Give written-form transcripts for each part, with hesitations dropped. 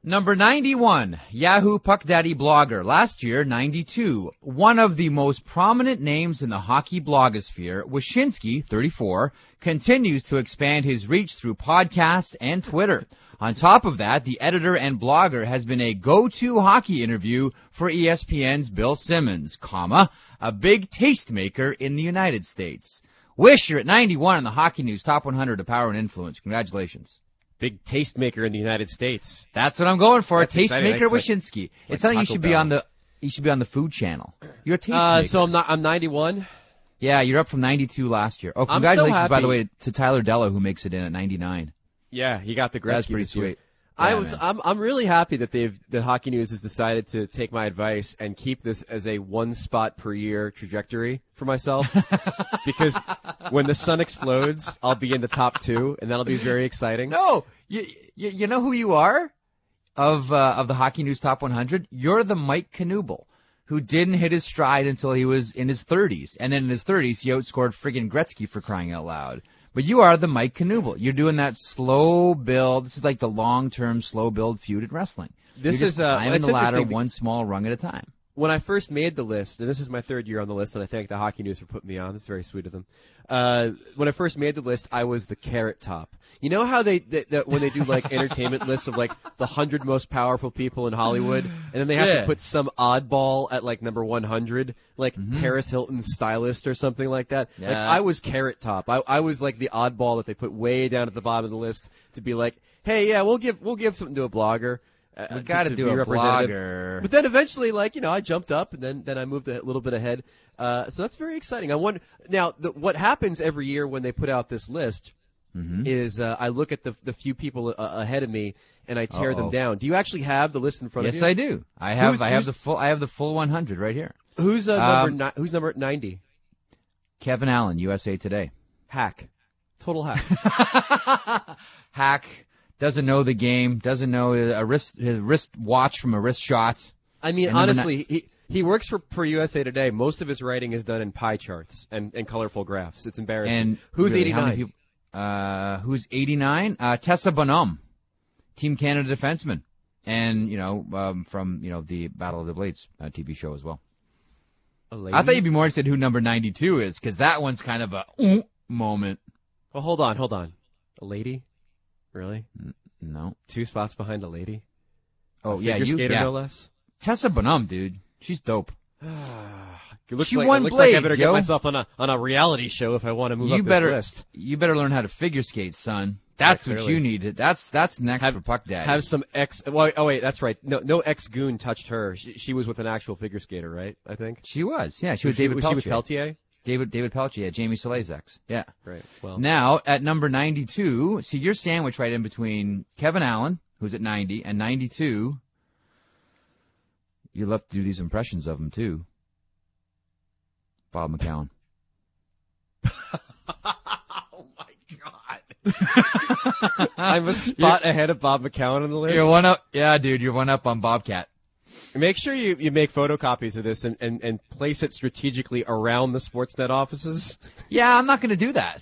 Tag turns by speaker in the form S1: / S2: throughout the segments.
S1: Number 91, Yahoo Puck Daddy blogger. Last year, 92. One of the most prominent names in the hockey blogosphere, Wyshynski, 34, continues to expand his reach through podcasts and Twitter. On top of that, the editor and blogger has been a go-to hockey interview for ESPN's Bill Simmons, a big tastemaker in the United States. Wish, you're at 91 on the Hockey News Top 100 of Power and Influence. Congratulations.
S2: Big tastemaker in the United States.
S1: That's what I'm going for.
S2: That's
S1: Tastemaker Wyshynski. It's something you should be on the Food Channel. You're a tastemaker.
S2: So I'm 91.
S1: Yeah, you're up from 92 last year. Oh, congratulations, by the way, to Tyler Della, who makes it in at 99.
S2: Yeah, he got the Gretzky.
S1: That's pretty sweet.
S2: I'm really happy that the Hockey News has decided to take my advice and keep this as a one spot per year trajectory for myself. Because when the sun explodes, I'll be in the top 2, and that'll be very exciting.
S1: No, you know who you are of the Hockey News Top 100? You're the Mike Knuble, who didn't hit his stride until he was in his 30s, and then in his 30s he outscored friggin' Gretzky, for crying out loud. But you are the Mike Knuble. You're doing that slow build. This is like the long-term slow build feud in wrestling.
S2: This
S1: You're
S2: is
S1: climbing the ladder one small rung at a time.
S2: When I first made the list, and this is my 3rd year on the list, and I thank the Hockey News for putting me on. It's very sweet of them. When I first made the list, I was the Carrot Top. You know how when they do like entertainment lists of like the 100 most powerful people in Hollywood, and then they have to put some oddball at like number 100, like Paris Hilton's stylist or something like that.
S1: Yeah.
S2: Like I was Carrot Top. I was like the oddball that they put way down at the bottom of the list to be like, hey, yeah, we'll give something to a blogger.
S1: We got to do a blogger.
S2: But then eventually, I jumped up, and then I moved a little bit ahead. So that's very exciting. I wonder now what happens every year when they put out this list is I look at the few people ahead of me and I tear them down. Do you actually have the list in front of you?
S1: Yes, I do. I have the full 100 right here.
S2: Who's number 90?
S1: Kevin Allen, USA Today.
S2: Hack. Total hack.
S1: Hack. Doesn't know the game. Doesn't know his wrist watch from a wrist shot.
S2: I mean, honestly, he works for USA Today. Most of his writing is done in pie charts and colorful graphs. It's embarrassing.
S1: And
S2: who's
S1: really,
S2: 89?
S1: Who's 89? Tessa Bonhomme, Team Canada defenseman, and from the Battle of the Blades TV show as well. I thought you'd be more interested who number 92 is, because that one's kind of a moment.
S2: Well, hold on. A lady? Really?
S1: No.
S2: 2 spots behind a lady?
S1: Oh,
S2: figure skater, no less?
S1: Tessa Bonhomme, dude. She's dope.
S2: She
S1: won
S2: Blades,
S1: like
S2: I better get myself on a reality show if I want to move up this list.
S1: You better learn how to figure skate, son. That's what you need. That's next for Puck Daddy.
S2: Have some oh wait, that's right. No ex-goon touched her. She was with an actual figure skater, right? I think.
S1: She was. Yeah, she was David Peltier.
S2: She was Peltier?
S1: David Peltier, Jamie Solei's ex. Yeah.
S2: Right. Well.
S1: Now, at number 92, see, you're sandwiched right in between Kevin Allen, who's at 90, and 92. You love to do these impressions of him, too. Bob McCown.
S2: Oh, my God. I'm a spot ahead of Bob McCown on the list.
S1: You're one up. Yeah, dude, you're one up on Bobcat.
S2: Make sure you make photocopies of this and place it strategically around the Sportsnet offices.
S1: Yeah, I'm not going to do that.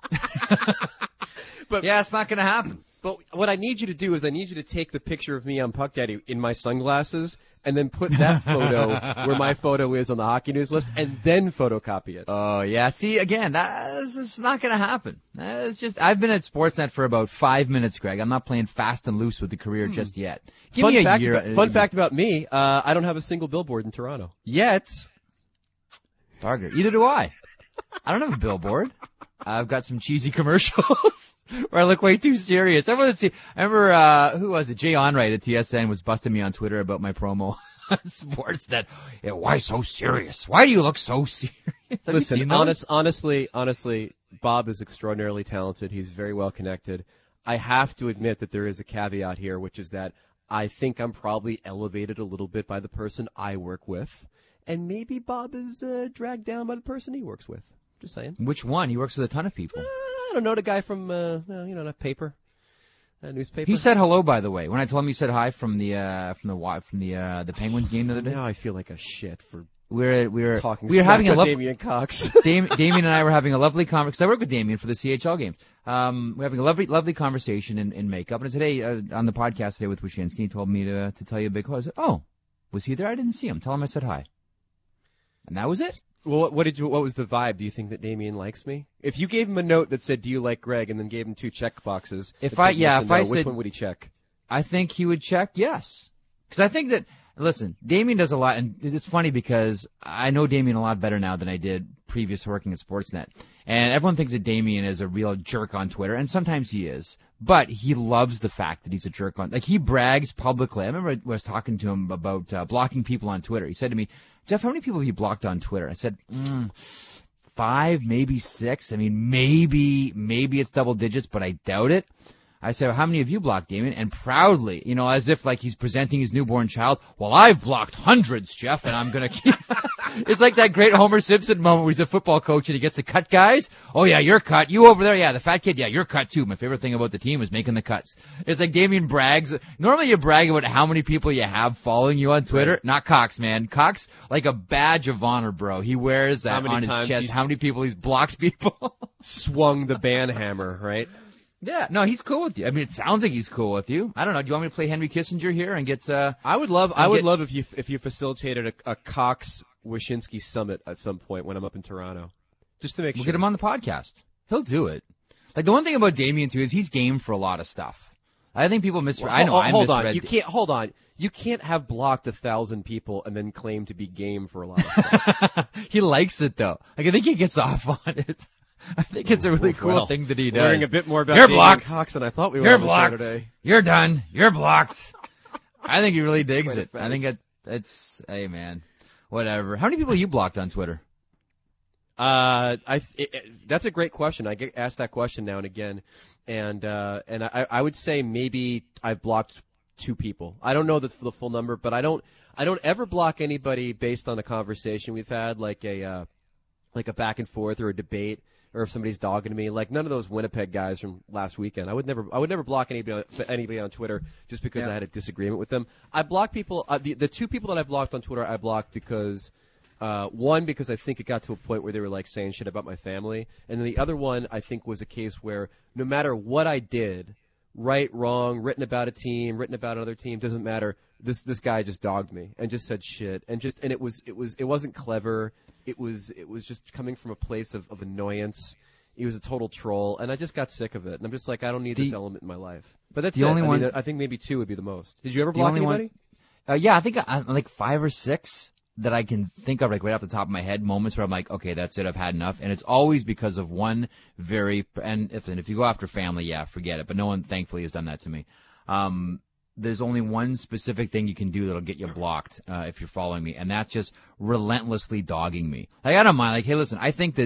S1: But yeah, it's not going to happen.
S2: But what I need you to do is I need you to take the picture of me on Puck Daddy in my sunglasses and then put that photo where my photo is on the Hockey News list and then photocopy it.
S1: Oh, yeah. See, again, that's just not going to happen. It's just, I've been at Sportsnet for about 5 minutes, Greg. I'm not playing fast and loose with the career just yet. Give me a year.
S2: Fun fact about me, I don't have a single billboard in Toronto. Yet.
S1: Target. Either do I. I don't have a billboard. I've got some cheesy commercials where I look way too serious. I remember, who was it? Jay Onright at TSN was busting me on Twitter about my promo on Sportsnet. Yeah, why so serious? Why do you look so serious?
S2: Listen, honestly, Bob is extraordinarily talented. He's very well connected. I have to admit that there is a caveat here, which is that I think I'm probably elevated a little bit by the person I work with. And maybe Bob is dragged down by the person he works with. Just saying.
S1: Which one? He works with a ton of people.
S2: I don't know, the guy from, that paper, that newspaper.
S1: He said hello, by the way. When I told him he said hi from the Penguins game the other day.
S2: Now I feel like a shit for
S1: we were
S2: Talking
S1: having a
S2: Damian Cox.
S1: Damien and I were having a lovely conversation, because I work with Damien for the CHL games. We're having a lovely conversation in makeup. And I said, hey, on the podcast today with Wyshynski, he told me to tell you a big hello. I said, oh, was he there? I didn't see him. Tell him I said hi. And that was it.
S2: Well, what was the vibe? Do you think that Damien likes me? If you gave him a note that said, do you like Greg, and then gave him 2 check boxes, which one would he check?
S1: I think he would check yes. Because I think that, listen, Damien does a lot, and it's funny because I know Damien a lot better now than I did previous working at Sportsnet. And everyone thinks that Damien is a real jerk on Twitter, and sometimes he is. But he loves the fact that he's a jerk on, like, he brags publicly. I remember I was talking to him about blocking people on Twitter. He said to me, Jeff, how many people have you blocked on Twitter? I said, 5, maybe 6. I mean, maybe it's double digits, but I doubt it. I said, well, how many have you blocked, Damien? And proudly, as if like he's presenting his newborn child, well, I've blocked hundreds, Jeff, and I'm going to keep... It's like that great Homer Simpson moment where he's a football coach and he gets to cut guys. Oh, yeah, you're cut. You over there, yeah, the fat kid, yeah, you're cut too. My favorite thing about the team is making the cuts. It's like Damien brags. Normally you brag about how many people you have following you on Twitter. Right. Not Cox, man. Cox, like a badge of honor, bro. He wears that on his chest. How many people he's blocked people.
S2: Swung the ban hammer, right?
S1: Yeah, no, he's cool with you. I mean, it sounds like he's cool with you. I don't know. Do you want me to play Henry Kissinger here and get?
S2: I would love if you facilitated a Cox Wyshynski summit at some point when I'm up in Toronto, just to make sure.
S1: We'll get him on the podcast. He'll do it. Like the one thing about Damien too is he's game for a lot of stuff. I think people misread. I know.
S2: Hold on. You can't have blocked 1,000 people and then claim to be game for a lot of stuff.
S1: He likes it though. Like I think he gets off on it. I think it's a really cool thing that he does.
S2: Learning a bit more about
S1: Damien
S2: Cox than I thought we were
S1: You're
S2: on the show
S1: blocked.
S2: today.
S1: You're done. You're blocked. I think he really digs it. I think it's, hey man, whatever. How many people you blocked on Twitter?
S2: That's a great question. I get asked that question now and again, and I would say maybe I've blocked 2 people. I don't know the full number, but I don't ever block anybody based on a conversation we've had, like a back and forth or a debate, or if somebody's dogging me. Like none of those Winnipeg guys from last weekend. I would never block anybody on Twitter just because I had a disagreement with them. I block people. The 2 people that I blocked on Twitter, I blocked because. One, because I think it got to a point where they were like saying shit about my family, and then the other one I think was a case where no matter what I did, right, wrong, written about a team, written about another team, doesn't matter. This guy just dogged me and just said shit, and it wasn't clever. It was just coming from a place of annoyance. He was a total troll, and I just got sick of it. And I'm just like, I don't need this element in my life. But that's the only one. I think maybe 2 would be the most. Did you ever block anybody?
S1: Yeah, I think like 5 or 6. That I can think of, like right off the top of my head, moments where I'm like, okay, that's it, I've had enough. And it's always because of one and if you go after family, yeah, forget it. But no one, thankfully, has done that to me. There's only one specific thing you can do that'll get you blocked, if you're following me, and that's just relentlessly dogging me. Like, I don't mind, like, hey, listen, I think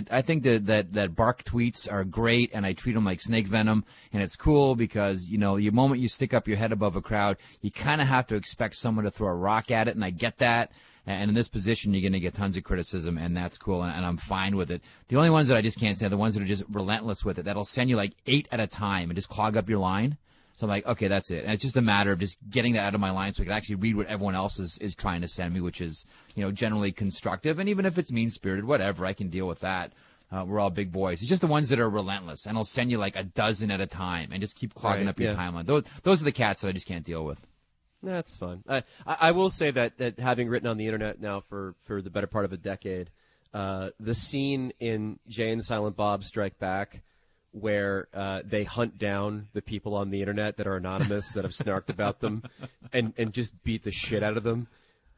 S1: that Bark tweets are great, and I treat them like snake venom, and it's cool because, the moment you stick up your head above a crowd, you kind of have to expect someone to throw a rock at it, and I get that. And in this position, you're going to get tons of criticism, and that's cool, and I'm fine with it. The only ones that I just can't stand are the ones that are just relentless with it. That'll send you like 8 at a time and just clog up your line. So I'm like, okay, that's it. And it's just a matter of just getting that out of my line so I can actually read what everyone else is trying to send me, which is, generally constructive. And even if it's mean-spirited, whatever, I can deal with that. We're all big boys. It's just the ones that are relentless, and I'll send you like a dozen at a time and just keep clogging up your timeline. Those are the cats that I just can't deal with.
S2: That's fun. I will say that having written on the internet now for the better part of a decade, the scene in Jay and Silent Bob Strike Back, where they hunt down the people on the internet that are anonymous that have snarked about them, and just beat the shit out of them.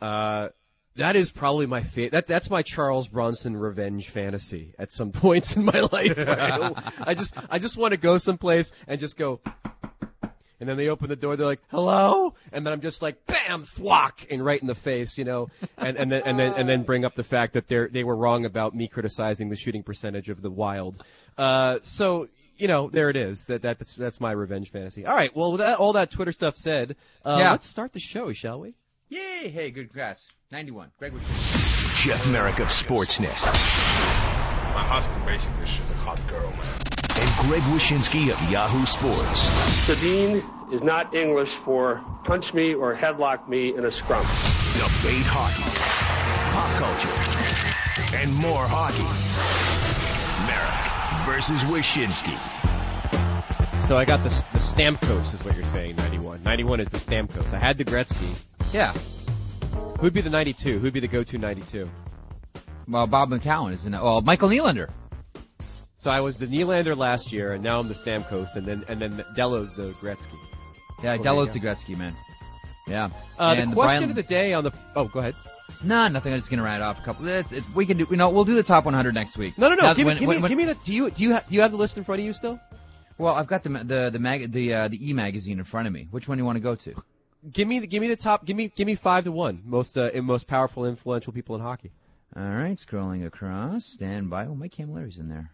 S2: That is probably my favorite. That's my Charles Bronson revenge fantasy at some points in my life. I just want to go someplace and just go. And then they open the door, they're like, hello? And then I'm just like, bam, thwack, and right in the face, and then bring up the fact that they were wrong about me criticizing the shooting percentage of the Wild. So, there it is. That's my revenge fantasy. All right, well, with all that Twitter stuff said, let's start the show, shall we?
S1: Yay! Hey, good grass. 91. Greg Wyshynski.
S3: Jeff Merrick of Sportsnet.
S4: My husband basically is just a hot girl, man.
S3: And Greg Wyshynski of Yahoo Sports.
S5: Sabine is not English for punch me or headlock me in a scrum.
S3: Debate hockey. pop culture, and more hockey. Merrick versus Wyshynski.
S2: So I got the Stamkos is what you're saying, 91. 91 is the Stamkos. I had the Gretzky.
S1: Yeah.
S2: Who'd be the 92? Who'd be the go-to 92?
S1: Well, Bob McCowan is in it. Well, Michael Nylander.
S2: So I was the Nylander last year, and now I'm the Stamkos, and then Delo's the Gretzky.
S1: Yeah,
S2: Well,
S1: Delo's
S2: there
S1: the
S2: you go.
S1: Gretzky, man. Yeah.
S2: The
S1: And
S2: question
S1: Brian-
S2: of the day on the... Oh, go ahead.
S1: No, nothing. I'm just gonna write off a couple. We can do. We'll do the top 100 next week.
S2: No.
S1: Now,
S2: Give
S1: when-
S2: me the... Do you have the list in front of you still?
S1: Well, I've got the E-magazine in front of me. Which one do you want to go to?
S2: Give me the top. Give me 5 to 1 most powerful, influential people in hockey.
S1: All right, scrolling across. Stand by. Oh, Mike Camilleri's in there.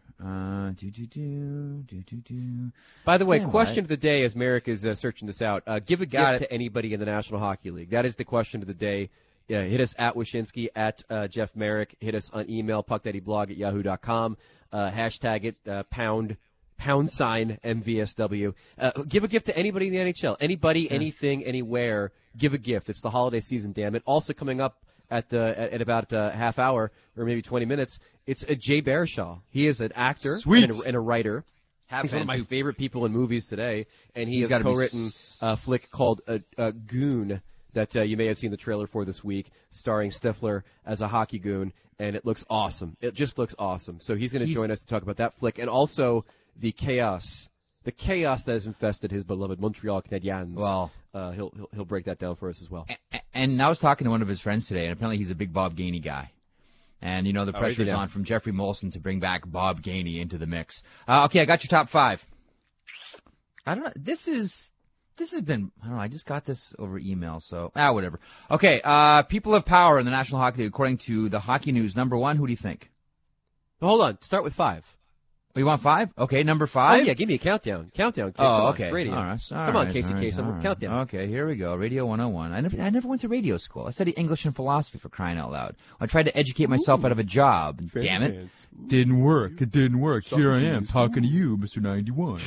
S2: By the way,
S1: Stand
S2: question
S1: by.
S2: of the day as Merrick is searching this out. Give a
S1: Got
S2: gift
S1: it.
S2: to anybody in the National Hockey League. That is the question of the day. Hit us at Wyshynski, at Jeff Merrick. Hit us on email, puckdaddyblog@yahoo.com. Hashtag it, pound sign MVSW. Give a gift to anybody in the NHL. Anybody, anything, anywhere. Give a gift. It's the holiday season, damn it. Also coming up at about a half hour or maybe 20 minutes, it's Jay Baruchel. He is an actor and a writer. He's one of my favorite people in movies today, and he
S1: He's
S2: has
S1: gotta be
S2: co-written a flick called Goon that you may have seen the trailer for this week, starring Stifler as a hockey goon, and it looks awesome. It just looks awesome. So he's going to join us to talk about that flick, and also the chaos that has infested his beloved Montreal Canadiens.
S1: Well,
S2: he'll break that down for us as well.
S1: And I was talking to one of his friends today, and apparently he's a big Bob Gainey guy. And, the pressure is on from Jeffrey Molson to bring back Bob Gainey into the mix. Okay, I got your top 5. I don't know. This has been, I don't know, I just got this over email, so, whatever. Okay, people of power in the National Hockey League, according to the Hockey News. Number 1, who do you think?
S2: Hold on. Start with 5.
S1: Oh, you want 5? Okay, number 5?
S2: Oh, yeah, give me a countdown. Countdown. Kid.
S1: Oh,
S2: Come on,
S1: okay.
S2: it's radio.
S1: All right.
S2: Come on, Casey Kasem.
S1: All right.
S2: Countdown.
S1: Okay, here we go. Radio 101. I never went to radio school. I studied English and philosophy, for crying out loud. I tried to educate myself out of a job. Damn it. Didn't work. It didn't work. Here I am talking to you, Mr. 91.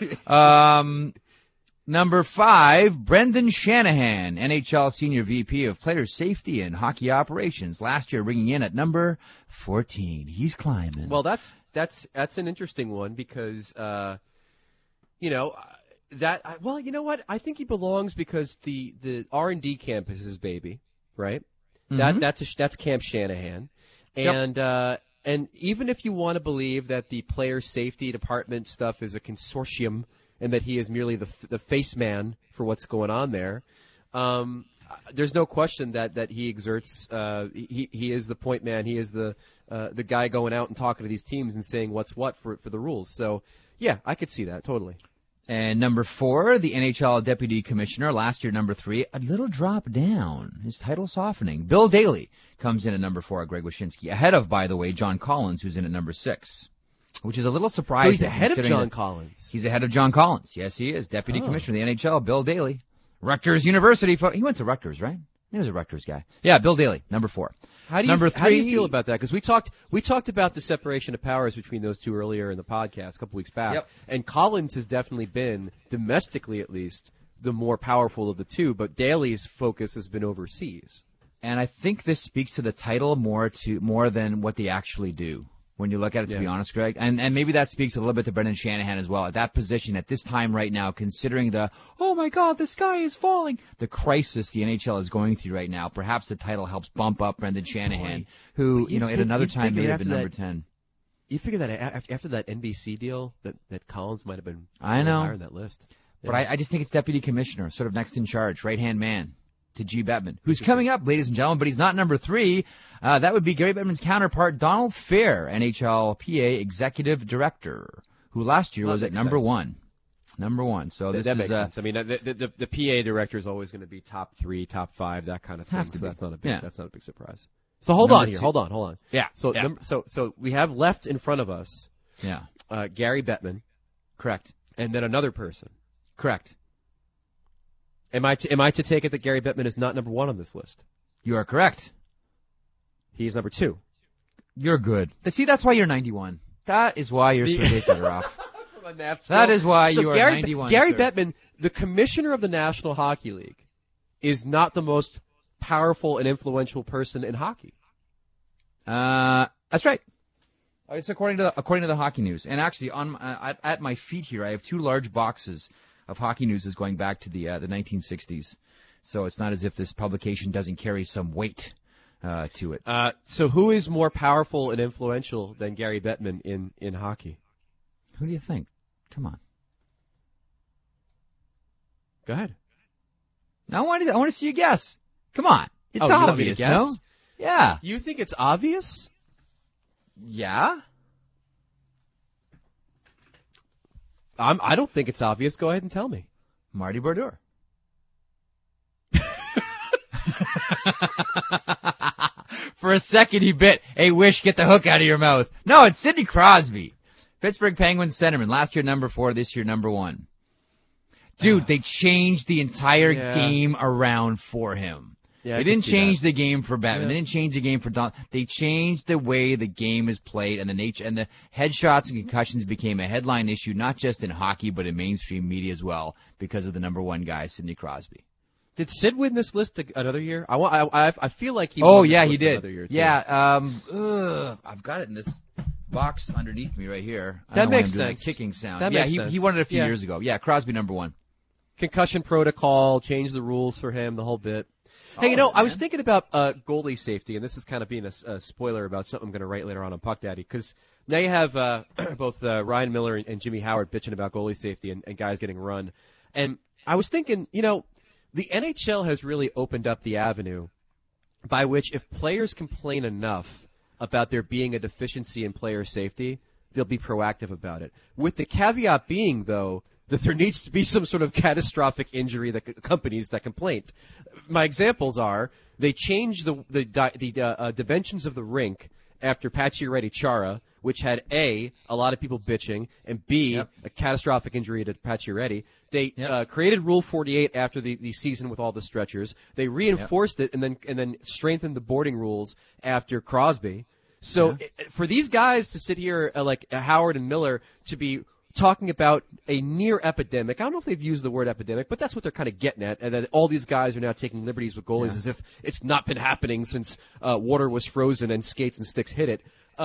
S1: Number 5, Brendan Shanahan, NHL Senior VP of Player Safety and Hockey Operations. Last year, ringing in at number 14. He's climbing.
S2: Well, that's an interesting one because, you know what? I think he belongs because the R&D camp is his baby, right?
S1: Mm-hmm.
S2: That's Camp Shanahan, and and even if you want to believe that the player safety department stuff is a consortium and that he is merely the face man for what's going on there, there's no question that he exerts. He is the point man. He is the guy going out and talking to these teams and saying what's what for the rules. So yeah, I could see that totally.
S1: And number 4, the NHL Deputy Commissioner. Last year, number 3, a little drop down. His title softening. Bill Daly comes in at number 4 at Greg Wyshynski. Ahead of, by the way, John Collins, who's in at number 6. Which is a little surprising.
S2: So he's ahead of John Collins.
S1: He's ahead of John Collins. Yes, he is. Deputy Commissioner of the NHL, Bill Daly. Rutgers University. He went to Rutgers, right? He was a Rutgers guy. Yeah, Bill Daly, number 4. Number 3.
S2: How do you feel about that? Because we talked about the separation of powers between those two earlier in the podcast a couple weeks back.
S1: Yep.
S2: And Collins has definitely been, domestically at least, the more powerful of the two, but Daly's focus has been overseas.
S1: And I think this speaks to the title more than what they actually do. When you look at it, to be honest, Greg. And maybe that speaks a little bit to Brendan Shanahan as well. At that position, at this time right now, considering oh my God, the sky is falling, the crisis the NHL is going through right now, perhaps the title helps bump up Brendan Shanahan, who, at another time may have been number 10.
S2: You figure that after that NBC deal, that Collins might have been
S1: I know.
S2: higher on that list. Yeah.
S1: But I just think it's deputy commissioner, sort of next in charge, right-hand man to G. Bettman, who's coming up, ladies and gentlemen, but he's not number 3. That would be Gary Bettman's counterpart, Donald Fair, NHLPA Executive Director, who last year was at number 1. Number 1. So
S2: that makes sense. I mean, the PA director is always going to be top 3, top 5, that kind of thing. So that's not a big surprise. So hold on here. Hold on.
S1: Yeah.
S2: So we have left in front of us.
S1: Yeah.
S2: Gary Bettman.
S1: Correct.
S2: And then another person.
S1: Correct.
S2: Am I to take it that Gary Bettman is not number 1 on this list?
S1: You are correct.
S2: He's number 2.
S1: You're good. See, that's why you're 91. That is why you're Sergei Fedorov. That is why you are 91.
S2: Gary
S1: sir.
S2: Bettman, the commissioner of the National Hockey League, is not the most powerful and influential person in hockey.
S1: That's right. It's according to the Hockey News. And actually, at my feet here, I have 2 large boxes of Hockey News going back to the 1960s. So it's not as if this publication doesn't carry some weight to it.
S2: So who is more powerful and influential than Gary Bettman in hockey?
S1: Who do you think? Come on.
S2: Go ahead.
S1: I want to see you guess. Come on. It's
S2: you want me to
S1: obvious,
S2: guess?
S1: no? Yeah.
S2: You think it's obvious?
S1: Yeah?
S2: I don't think it's obvious. Go ahead and tell me.
S1: Marty Brodeur. For a second he bit, "Hey, Wish, get the hook out of your mouth." No, it's Sidney Crosby. Pittsburgh Penguins centerman. Last year number 4, this year number 1. Dude, they changed the entire game around for him.
S2: Yeah,
S1: they didn't change the game for Batman. They didn't change the game for Don. They changed the way the game is played, and the headshots and concussions became a headline issue, not just in hockey, but in mainstream media as well, because of the number 1 guy, Sidney Crosby.
S2: Did Sid win this list another year? I feel like he.
S1: Oh
S2: won this
S1: yeah,
S2: list
S1: he did.
S2: Another year too.
S1: Yeah. I've got it in this box underneath me right here.
S2: That makes
S1: sense.
S2: sense.
S1: That kicking sound.
S2: That makes sense.
S1: He won it a few years ago. Yeah, Crosby number 1.
S2: Concussion protocol, changed the rules for him, the whole bit. Hey, I was thinking about goalie safety, and this is kind of being a spoiler about something I'm going to write later on Puck Daddy, because now you have both Ryan Miller and Jimmy Howard bitching about goalie safety and guys getting run. And I was thinking, the NHL has really opened up the avenue by which if players complain enough about there being a deficiency in player safety, they'll be proactive about it. With the caveat being, though, that there needs to be some sort of catastrophic injury that accompanies that complaint. My examples are they changed the dimensions of the rink after Pacioretty Chara, which had a lot of people bitching, and B, a catastrophic injury to Pacioretty. They created Rule 48 after the season with all the stretchers. They reinforced it and then strengthened the boarding rules after Crosby. So for these guys to sit here like Howard and Miller to be talking about a near epidemic. I don't know if they've used the word epidemic, but that's what they're kind of getting at. And then all these guys are now taking liberties with goalies as if it's not been happening since water was frozen and skates and sticks hit it.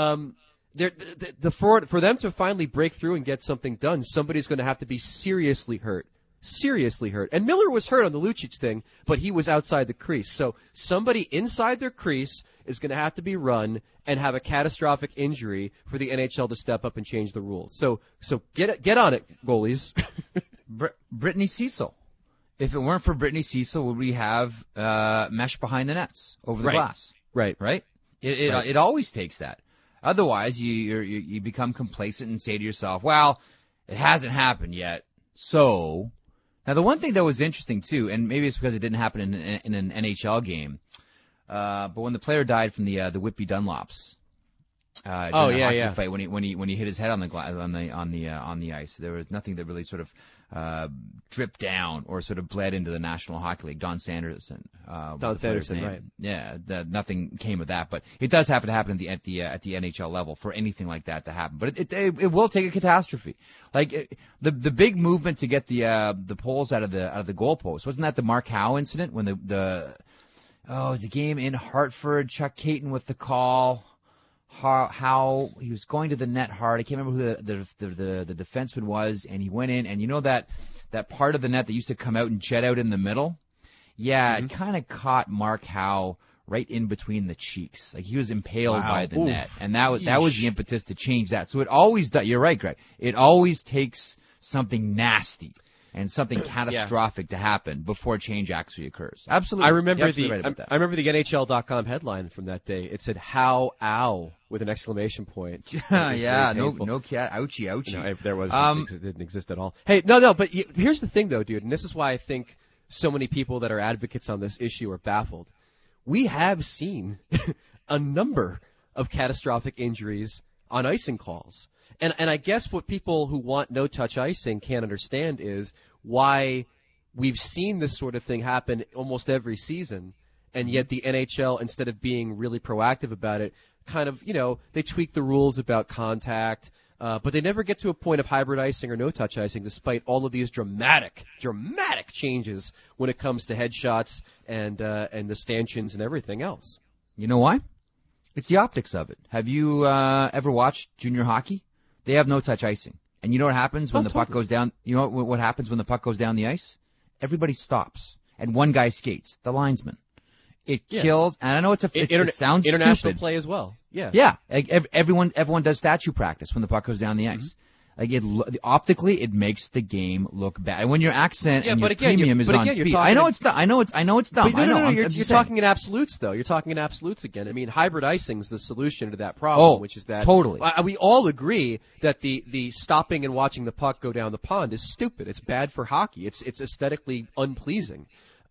S2: For them to finally break through and get something done, somebody's going to have to be seriously hurt. Seriously hurt. And Miller was hurt on the Lucic thing, but he was outside the crease. So somebody inside their crease is going to have to be run and have a catastrophic injury for the NHL to step up and change the rules. So get on it, goalies.
S1: Brittany Cecil. If it weren't for Brittany Cecil, would we have mesh behind the nets over the glass?
S2: Right.
S1: It always takes that. Otherwise, you become complacent and say to yourself, well, it hasn't happened yet, so... Now, the one thing that was interesting, too, and maybe it's because it didn't happen in an NHL game, but when the player died from the Whitby Dunlops, during the hockey fight, when he hit his head on the ice, there was nothing that really sort of dripped down or sort of bled into the National Hockey League. Don Sanderson, right? Yeah, nothing came of that, but it does happen at the NHL level for anything like that to happen. But it will take a catastrophe. Like the big movement to get the poles out of the goalpost, wasn't that the Mark Howe incident when it was a game in Hartford, Chuck Caton with the call. How he was going to the net hard. I can't remember who the defenseman was, and he went in, and you know that part of the net that used to come out and jet out in the middle? Yeah, It kind of caught Mark Howe right in between the cheeks. Like he was impaled by the net, and that was the impetus to change that. So it always does. You're right, Greg. It always takes something nasty and something catastrophic to happen before change actually occurs. Absolutely.
S2: I remember
S1: I
S2: remember the NHL.com headline from that day. It said "How ow" with an exclamation point.
S1: No cat, ouchie.
S2: No, there was it didn't exist at all. Hey, no, but here's the thing though, dude, and this is why I think so many people that are advocates on this issue are baffled. We have seen a number of catastrophic injuries on icing calls. And I guess what people who want no-touch icing can't understand is why we've seen this sort of thing happen almost every season, and yet the NHL, instead of being really proactive about it, kind of, they tweak the rules about contact, but they never get to a point of hybrid icing or no-touch icing despite all of these dramatic changes when it comes to headshots and the stanchions and everything else.
S1: You know why? It's the optics of it. Have you ever watched junior hockey? They have no-touch icing. And you know what happens when the puck goes down? You know what happens when the puck goes down the ice? Everybody stops. And one guy skates, the linesman. It kills, and I know it sounds
S2: international
S1: stupid.
S2: play as well. Yeah.
S1: Yeah. Everyone does statue practice when the puck goes down the ice. Optically, it makes the game look bad. And when your accent and your premium is on speed, I know it's dumb. I know it's dumb.
S2: No, you're talking in absolutes, though. You're talking in absolutes again. I mean, hybrid icing is the solution to that problem, which is that
S1: totally.
S2: We all agree that the stopping and watching the puck go down the pond is stupid. It's bad for hockey. It's aesthetically unpleasing.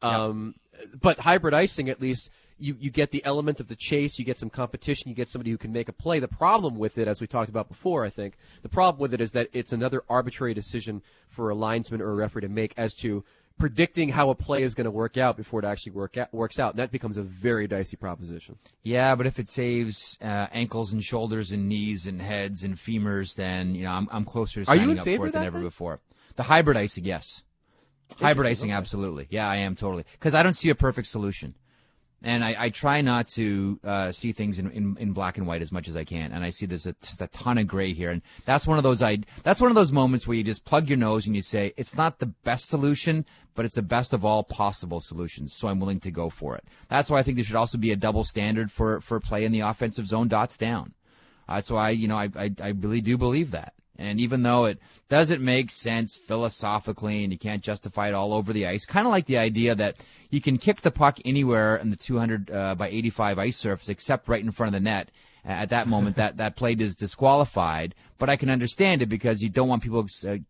S2: But hybrid icing, at least, you get the element of the chase, you get some competition, you get somebody who can make a play. The problem with it, as we talked about before, I think, the problem with it is that it's another arbitrary decision for a linesman or a referee to make as to predicting how a play is going to work out before it actually works out. And that becomes a very dicey proposition.
S1: Yeah, but if it saves ankles and shoulders and knees and heads and femurs, then I'm closer to signing up for it than ever before. The hybrid icing, yes. Hybrid icing, absolutely. Yeah, I am totally. Because I don't see a perfect solution. And I try not to see things in black and white as much as I can. And I see there's just a ton of gray here. And that's one of those moments where you just plug your nose and you say, it's not the best solution, but it's the best of all possible solutions. So I'm willing to go for it. That's why I think there should also be a double standard for play in the offensive zone, dots down. So I really do believe that. And even though it doesn't make sense philosophically and you can't justify it all over the ice, kind of like the idea that you can kick the puck anywhere in the 200 by 85 ice surface except right in front of the net. At that moment, that play is disqualified. But I can understand it because you don't want people,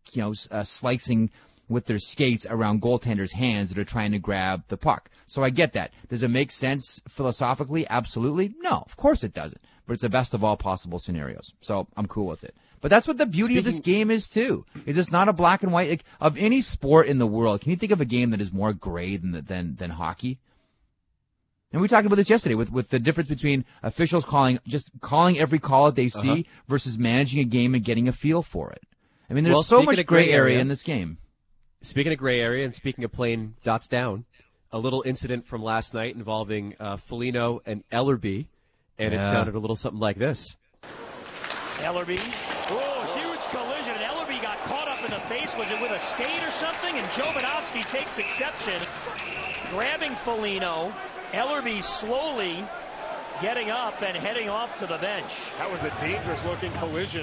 S1: slicing with their skates around goaltenders' hands that are trying to grab the puck. So I get that. Does it make sense philosophically? Absolutely. No, of course it doesn't. But it's the best of all possible scenarios. So I'm cool with it. But that's what the beauty of this game is, too. Is it's not a black and white. Of any sport in the world, can you think of a game that is more gray than hockey? And we talked about this yesterday with the difference between officials calling every call that they see versus managing a game and getting a feel for it. I mean, there's so much gray area in this game.
S2: Speaking of gray area and speaking of playing dots down, a little incident from last night involving Foligno and Ellerby, and it sounded a little something like this.
S6: Ellerby. Oh, huge collision, and Ellerby got caught up in the face. Was it with a skate or something? And Jovanovski takes exception, grabbing Foligno. Ellerby slowly getting up and heading off to the bench.
S4: That was a dangerous-looking collision.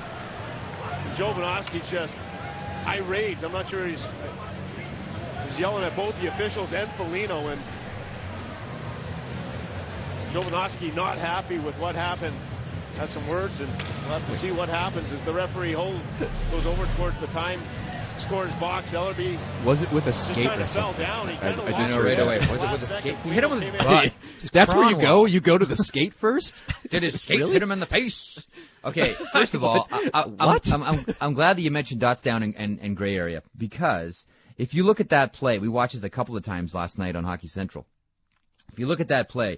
S4: Jovanovski just irate. I'm not sure he's yelling at both the officials and Foligno, and Jovanovski not happy with what happened. Has some words, and we'll have to see what happens as the referee goes over towards the time scores box. Ellerby
S2: was it with a skate?
S4: Just kind of fell down. He kind of
S1: I just know right away. Was it with a skate? He hit him with his butt.
S2: That's where you go. You go to the skate first.
S1: Did his skate hit him in the face? Okay, first of all, I'm glad that you mentioned dots down and gray area, because if you look at that play, we watched this a couple of times last night on Hockey Central. If you look at that play,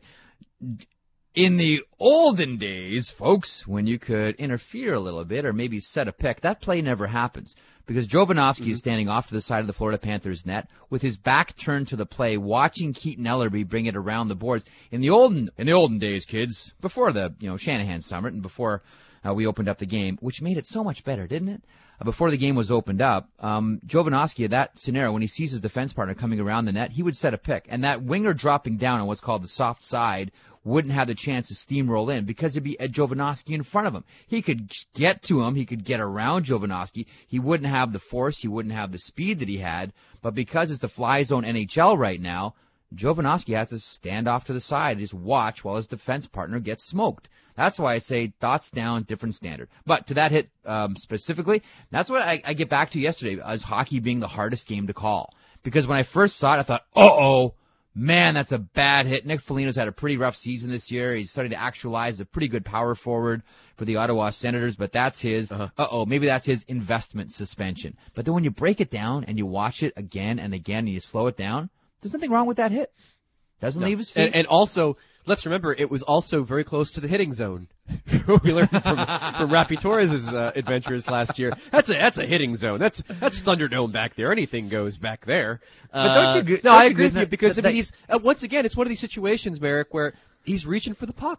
S1: in the olden days, folks, when you could interfere a little bit or maybe set a pick, that play never happens because Jovanovski is standing off to the side of the Florida Panthers net with his back turned to the play, watching Keaton Ellerby bring it around the boards. In the olden days, kids, before the Shanahan Summit and before we opened up the game, which made it so much better, didn't it? Before the game was opened up, Jovanovski, in that scenario, when he sees his defense partner coming around the net, he would set a pick. And that winger dropping down on what's called the soft side wouldn't have the chance to steamroll in because there'd be a Jovanovski in front of him. He could get to him. He could get around Jovanovski. He wouldn't have the force. He wouldn't have the speed that he had. But because it's the fly zone NHL right now, Jovanovski has to stand off to the side and just watch while his defense partner gets smoked. That's why I say dots down, different standard. But to that hit specifically, that's what I get back to yesterday as hockey being the hardest game to call. Because when I first saw it, I thought, uh-oh, man, that's a bad hit. Nick Foligno's had a pretty rough season this year. He's starting to actualize a pretty good power forward for the Ottawa Senators, but that's his, maybe that's his investment suspension. But then when you break it down and you watch it again and again and you slow it down, there's nothing wrong with that hit. Doesn't leave his feet.
S2: And also, let's remember, it was also very close to the hitting zone. We learned from Rafi Torres' adventures last year. That's a hitting zone. That's Thunderdome back there. Anything goes back there.
S1: But don't you agree?
S2: No, I agree with you because he's once again, it's one of these situations, Merrick, where he's reaching for the puck.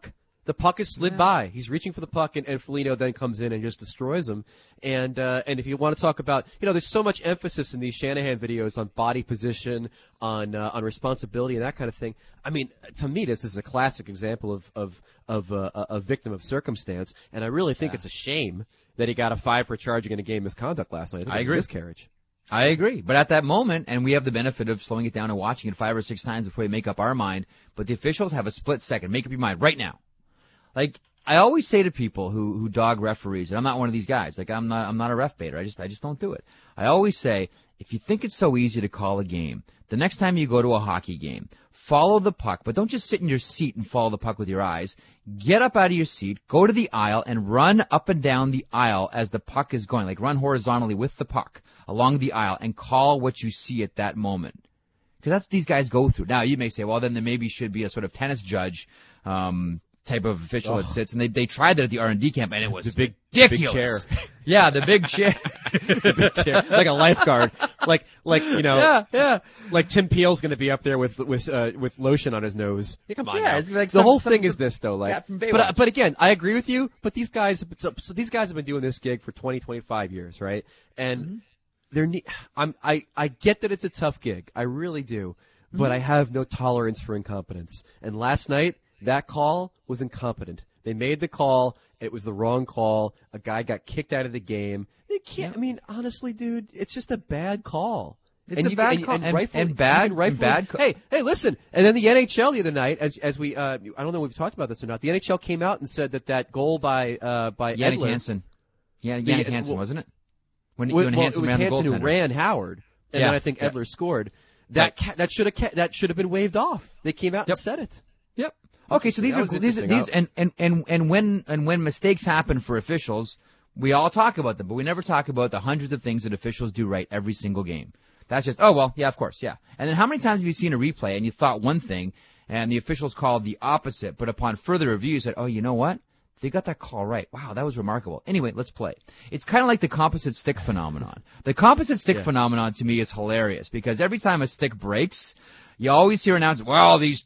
S2: The puck is slid by. He's reaching for the puck, and Foligno then comes in and just destroys him. And if you want to talk about, there's so much emphasis in these Shanahan videos on body position, on responsibility, and that kind of thing. I mean, to me, this is a classic example of a victim of circumstance, and I really think it's a shame that he got a 5 for charging in a game misconduct last night.
S1: I agree.
S2: Miscarriage.
S1: I agree. But at that moment, and we have the benefit of slowing it down and watching it 5 or 6 times before we make up our mind, but the officials have a split second. Make up your mind right now. Like, I always say to people who dog referees, and I'm not one of these guys. Like, I'm not a ref baiter. I just don't do it. I always say, if you think it's so easy to call a game, the next time you go to a hockey game, follow the puck, but don't just sit in your seat and follow the puck with your eyes. Get up out of your seat, go to the aisle, and run up and down the aisle as the puck is going. Like, run horizontally with the puck along the aisle and call what you see at that moment. Because that's what these guys go through. Now, you may say, well, then there maybe should be a sort of tennis judge, type of official that sits, and they tried that at the R&D camp, and it was ridiculous.
S2: Big chair.
S1: Yeah, the big chair.
S2: The big chair. Like a lifeguard. Like like Tim Peel's gonna be up there with lotion on his nose. Hey, come on. Yeah,
S1: it's like
S2: the whole thing is this though, like,
S1: from
S2: but again, I agree with you, but these guys have been doing this gig for 25 years, right? And I get that it's a tough gig. I really do. But I have no tolerance for incompetence. And last night, that call was incompetent. They made the call. It was the wrong call. A guy got kicked out of the game. They can't. I mean, honestly, dude, it's just a bad call.
S1: It's a bad call.
S2: And bad. Hey, listen. And then the NHL the other night, as we, I don't know if we've talked about this or not. The NHL came out and said that goal by
S1: Yannick
S2: Edler,
S1: Hansen. Yeah, Yannick Hansen, wasn't it?
S2: When Hansen
S1: ran the
S2: Hansen who ran Howard, and then I think Edler scored. That should have been waved off. They came out and said it.
S1: Yep. Okay, so these and when mistakes happen for officials, we all talk about them, but we never talk about the hundreds of things that officials do right every single game. That's just, oh well, yeah, of course, yeah. And then how many times have you seen a replay and you thought one thing and the officials called the opposite, but upon further review you said, oh, you know what? They got that call right. Wow, that was remarkable. Anyway, let's play. It's kind of like the composite stick phenomenon. The composite stick phenomenon to me is hilarious because every time a stick breaks, you always hear announced, well, these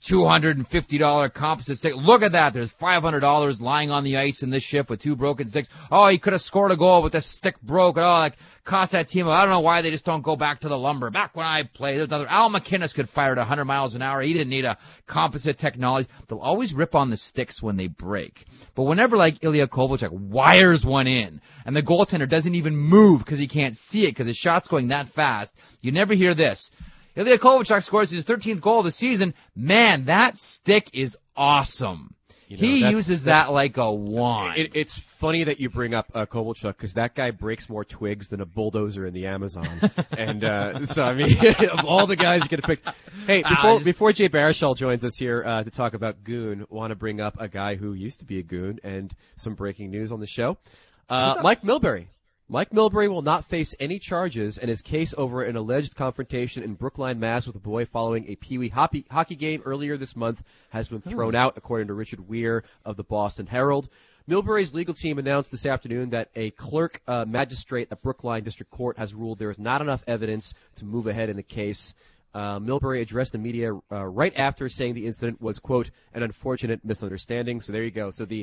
S1: $250 composite sticks. Look at that. There's $500 lying on the ice in this shift with 2 broken sticks. Oh, he could have scored a goal, but the stick broke. Oh, like, cost that team. I don't know why they just don't go back to the lumber. Back when I played, Al McInnes could fire at 100 miles an hour. He didn't need a composite technology. They'll always rip on the sticks when they break. But whenever, like, Ilya Kovalchuk wires one in and the goaltender doesn't even move because he can't see it because his shot's going that fast, you never hear this. Ilya Kovalchuk scores his 13th goal of the season. Man, that stick is awesome. He uses that like a wand.
S2: It's funny that you bring up Kovalchuk because that guy breaks more twigs than a bulldozer in the Amazon. And so, I mean, of all the guys you could have picked. Hey, before Jay Baruchel joins us here to talk about Goon, want to bring up a guy who used to be a Goon and some breaking news on the show. Mike Milbury. Mike Milbury will not face any charges, and his case over an alleged confrontation in Brookline, Mass. With a boy following a Pee Wee hockey game earlier this month has been thrown out, according to Richard Weir of the Boston Herald. Milbury's legal team announced this afternoon that a clerk magistrate at Brookline District Court has ruled there is not enough evidence to move ahead in the case. Milbury addressed the media right after saying the incident was, quote, an unfortunate misunderstanding. So there you go. So the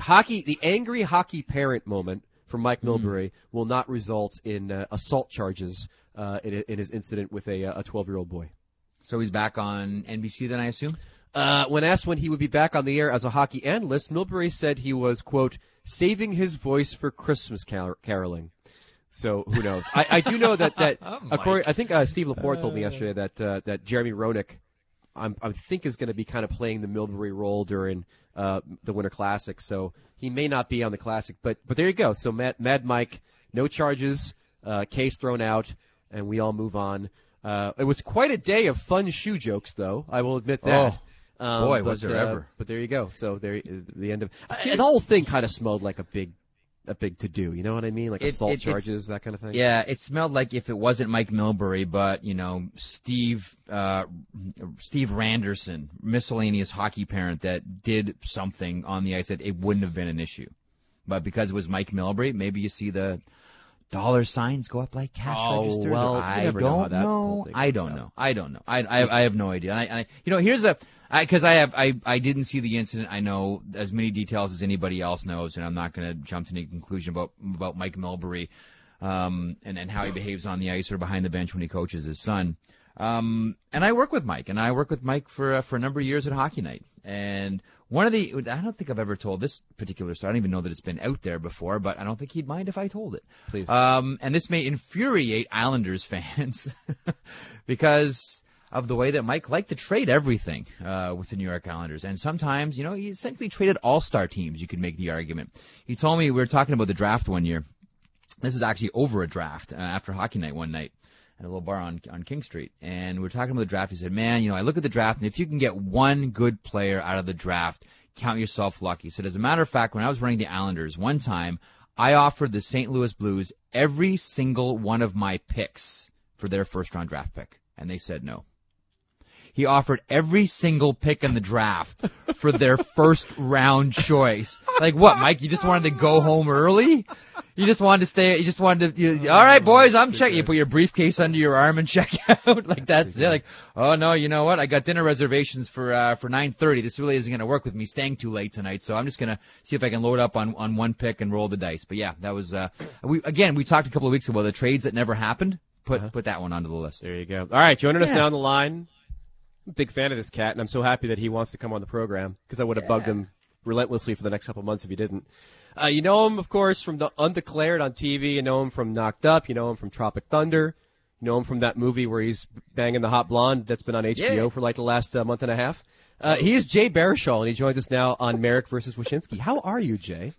S2: angry hockey parent moment for Mike Milbury will not result in assault charges in his incident with a 12-year-old boy.
S1: So he's back on NBC then, I assume?
S2: When asked when he would be back on the air as a hockey analyst, Milbury said he was, quote, saving his voice for Christmas caroling. So who knows? I do know that I think Steve Laporte told me yesterday that Jeremy Roenick, I think, is going to be kind of playing the Milbury role during the Winter Classic. So he may not be on the Classic, but there you go. So Mad Mike, no charges, case thrown out, and we all move on. It was quite a day of fun shoe jokes, though. I will admit that.
S1: Boy, was there ever!
S2: But there you go. So there, the end of the whole thing kind of smelled like a big to-do, you know what I mean? Like assault charges, that kind of thing.
S1: Yeah, it smelled like if it wasn't Mike Milbury, but, Steve Randerson, miscellaneous hockey parent that did something on the ice that it wouldn't have been an issue. But because it was Mike Milbury, maybe you see the dollar signs go up like cash registers?
S2: Well,
S1: I
S2: never know how
S1: don't
S2: that whole
S1: know.
S2: thing
S1: I
S2: works
S1: don't
S2: out.
S1: know. I don't know. I have no idea. And here's because I didn't see the incident. I know as many details as anybody else knows, and I'm not going to jump to any conclusion about Mike Milbury, and how he behaves on the ice or behind the bench when he coaches his son. And I work with Mike, for a number of years at Hockey Night. And I don't think I've ever told this particular story. I don't even know that it's been out there before, but I don't think he'd mind if I told it.
S2: Please.
S1: And this may infuriate Islanders fans because of the way that Mike liked to trade everything, with the New York Islanders. And sometimes, he essentially traded all-star teams, you could make the argument. He told me, we were talking about the draft one year. This is actually over a draft, after Hockey Night one night at a little bar on King Street. And we were talking about the draft. He said, man, I look at the draft, and if you can get one good player out of the draft, count yourself lucky. He said, as a matter of fact, when I was running the Islanders, one time, I offered the St. Louis Blues every single one of my picks for their first-round draft pick, and they said no. He offered every single pick in the draft for their first-round choice. Like what, Mike? You just wanted to go home early? You just wanted to stay. You just wanted to. All right, boys, I'm checking. You put your briefcase under your arm and check out. Like that's it. Like, oh no, you know what? I got dinner reservations for 9:30. This really isn't going to work with me staying too late tonight. So I'm just going to see if I can load up on one pick and roll the dice. But yeah, that was. We talked a couple of weeks ago about the trades that never happened. Put that one onto the list.
S2: There you go. All right, joining us now on the line. I'm a big fan of this cat, and I'm so happy that he wants to come on the program because I would have bugged him relentlessly for the next couple of months if he didn't. You know him, of course, from the Undeclared on TV. You know him from Knocked Up. You know him from Tropic Thunder. You know him from that movie where he's banging the hot blonde that's been on HBO for like the last month and a half. He is Jay Baruchel, and he joins us now on Merrick versus Wyshynski. How are you, Jay?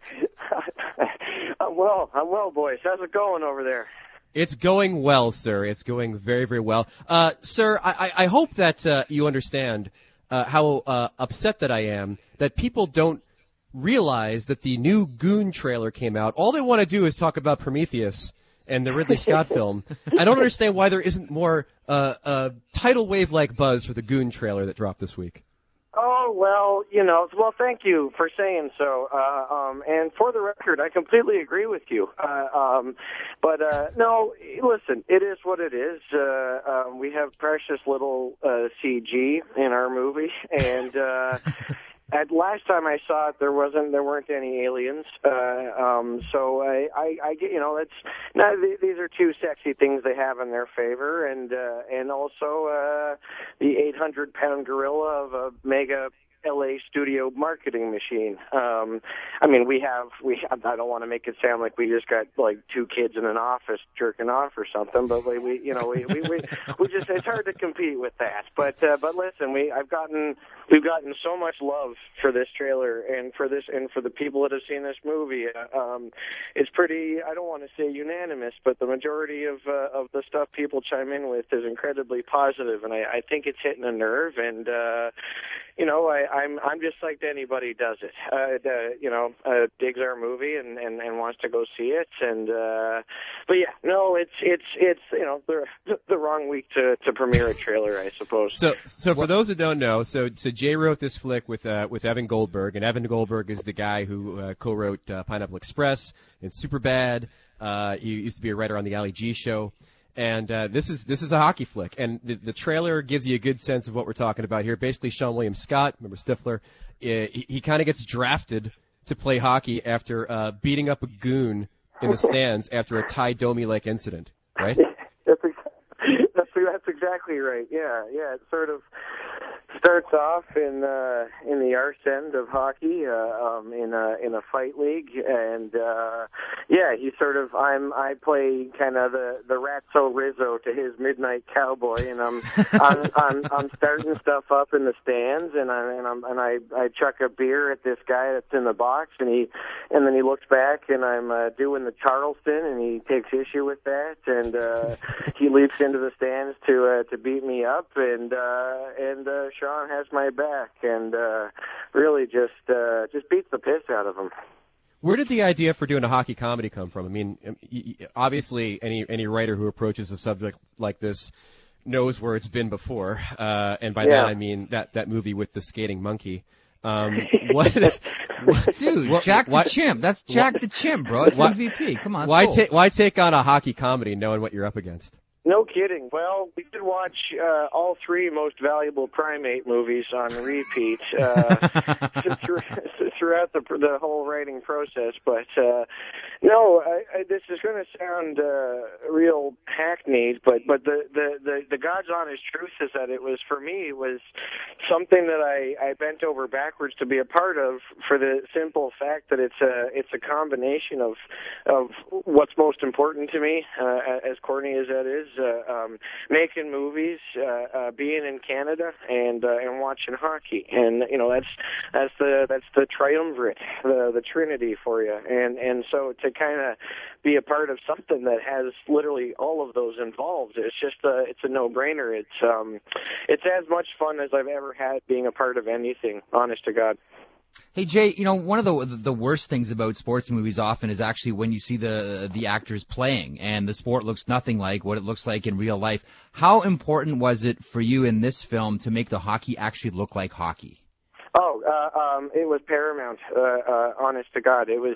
S7: I'm well, boys. How's it going over there?
S2: It's going well, sir. It's going very, very well. Sir, I hope that you understand how upset that I am that people don't realize that the new Goon trailer came out. All they want to do is talk about Prometheus and the Ridley Scott film. I don't understand why there isn't more tidal wave-like buzz for the Goon trailer that dropped this week.
S7: Oh, well, thank you for saying so. And for the record, I completely agree with you. No, listen, it is what it is. We have precious little CG in our movie, and at last time I saw it, there weren't any aliens. So I get, these are two sexy things they have in their favor, and also the 800-pound gorilla of a mega LA studio marketing machine. I don't want to make it sound like we just got like two kids in an office jerking off or something, but we just, it's hard to compete with that. But listen, we've gotten so much love for this trailer and for the people that have seen this movie. It's pretty, I don't want to say unanimous, but the majority of the stuff people chime in with is incredibly positive, and I think it's hitting a nerve, and I'm just like anybody does it. Digs our movie and wants to go see it, but yeah, no, it's the wrong week to premiere a trailer, I suppose.
S2: So for those who don't know, so Jay wrote this flick with Evan Goldberg, and Evan Goldberg is the guy who co-wrote Pineapple Express and Superbad. He used to be a writer on the Ali G show. And this is a hockey flick, and the trailer gives you a good sense of what we're talking about here. Basically, Sean William Scott, remember Stifler, he kind of gets drafted to play hockey after beating up a goon in the stands after a Ty Domi-like incident, right?
S7: That's exactly right. Yeah. It sort of starts off in the arse end of hockey, in a fight league, and he sort of I play kind of the Ratso Rizzo to his Midnight Cowboy, and I'm starting stuff up in the stands, and I chuck a beer at this guy that's in the box, and then he looks back, and I'm doing the Charleston, and he takes issue with that, and he leaps into the stands to beat me up, and Sean has my back, and really just beats the piss out of him.
S2: Where did the idea for doing a hockey comedy come from? I mean, obviously, any writer who approaches a subject like this knows where it's been before, and by that I mean that movie with the skating monkey. What?
S1: Dude, Jack the Chimp. That's Jack the Chimp, bro. It's MVP. Come on.
S2: Why take on a hockey comedy knowing what you're up against?
S7: No kidding. Well, we did watch all three Most Valuable Primate movies on repeat throughout the whole writing process. But no, this is going to sound real hackneyed, but the God's honest truth is that it was, for me, it was something that I bent over backwards to be a part of, for the simple fact that it's a combination of what's most important to me, as corny as that is. Making movies, being in Canada, and watching hockey, and that's the triumvirate, the trinity for you, and so to kind of be a part of something that has literally all of those involved, it's a no-brainer. It's as much fun as I've ever had being a part of anything, honest to God.
S1: Hey, Jay, one of the worst things about sports movies often is actually when you see the actors playing and the sport looks nothing like what it looks like in real life. How important was it for you in this film to make the hockey actually look like hockey?
S7: It was paramount, honest to God. It was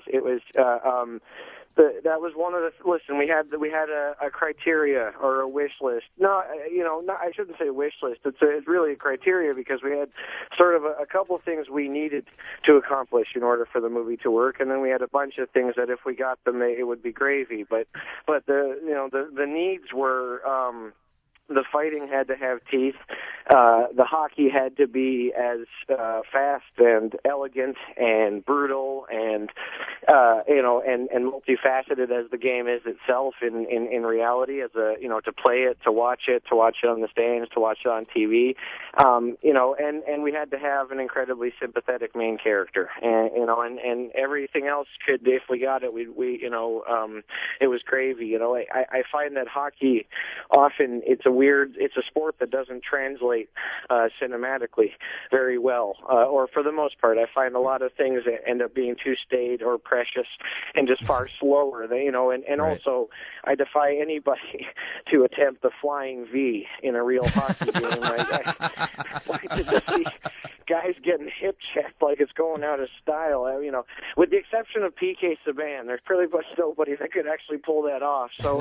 S7: that was one of the. Listen, we had a criteria or a wish list. No, I shouldn't say wish list. It's really a criteria, because we had sort of a couple things we needed to accomplish in order for the movie to work, and then we had a bunch of things that if we got them, it would be gravy. But the needs were. The fighting had to have teeth. The hockey had to be as fast and elegant and brutal and and multifaceted as the game is itself in reality. As to play it, to watch it on the stands, to watch it on TV. And we had to have an incredibly sympathetic main character. And everything else could, if we got it, it was gravy. I find that hockey often it's a sport that doesn't translate cinematically very well, or for the most part. I find a lot of things that end up being too staid or precious and just far slower. And right. Also, I defy anybody to attempt the flying V in a real hockey game. I like to see guys getting hip checked like it's going out of style. With the exception of PK Subban, there's pretty much nobody that could actually pull that off. So,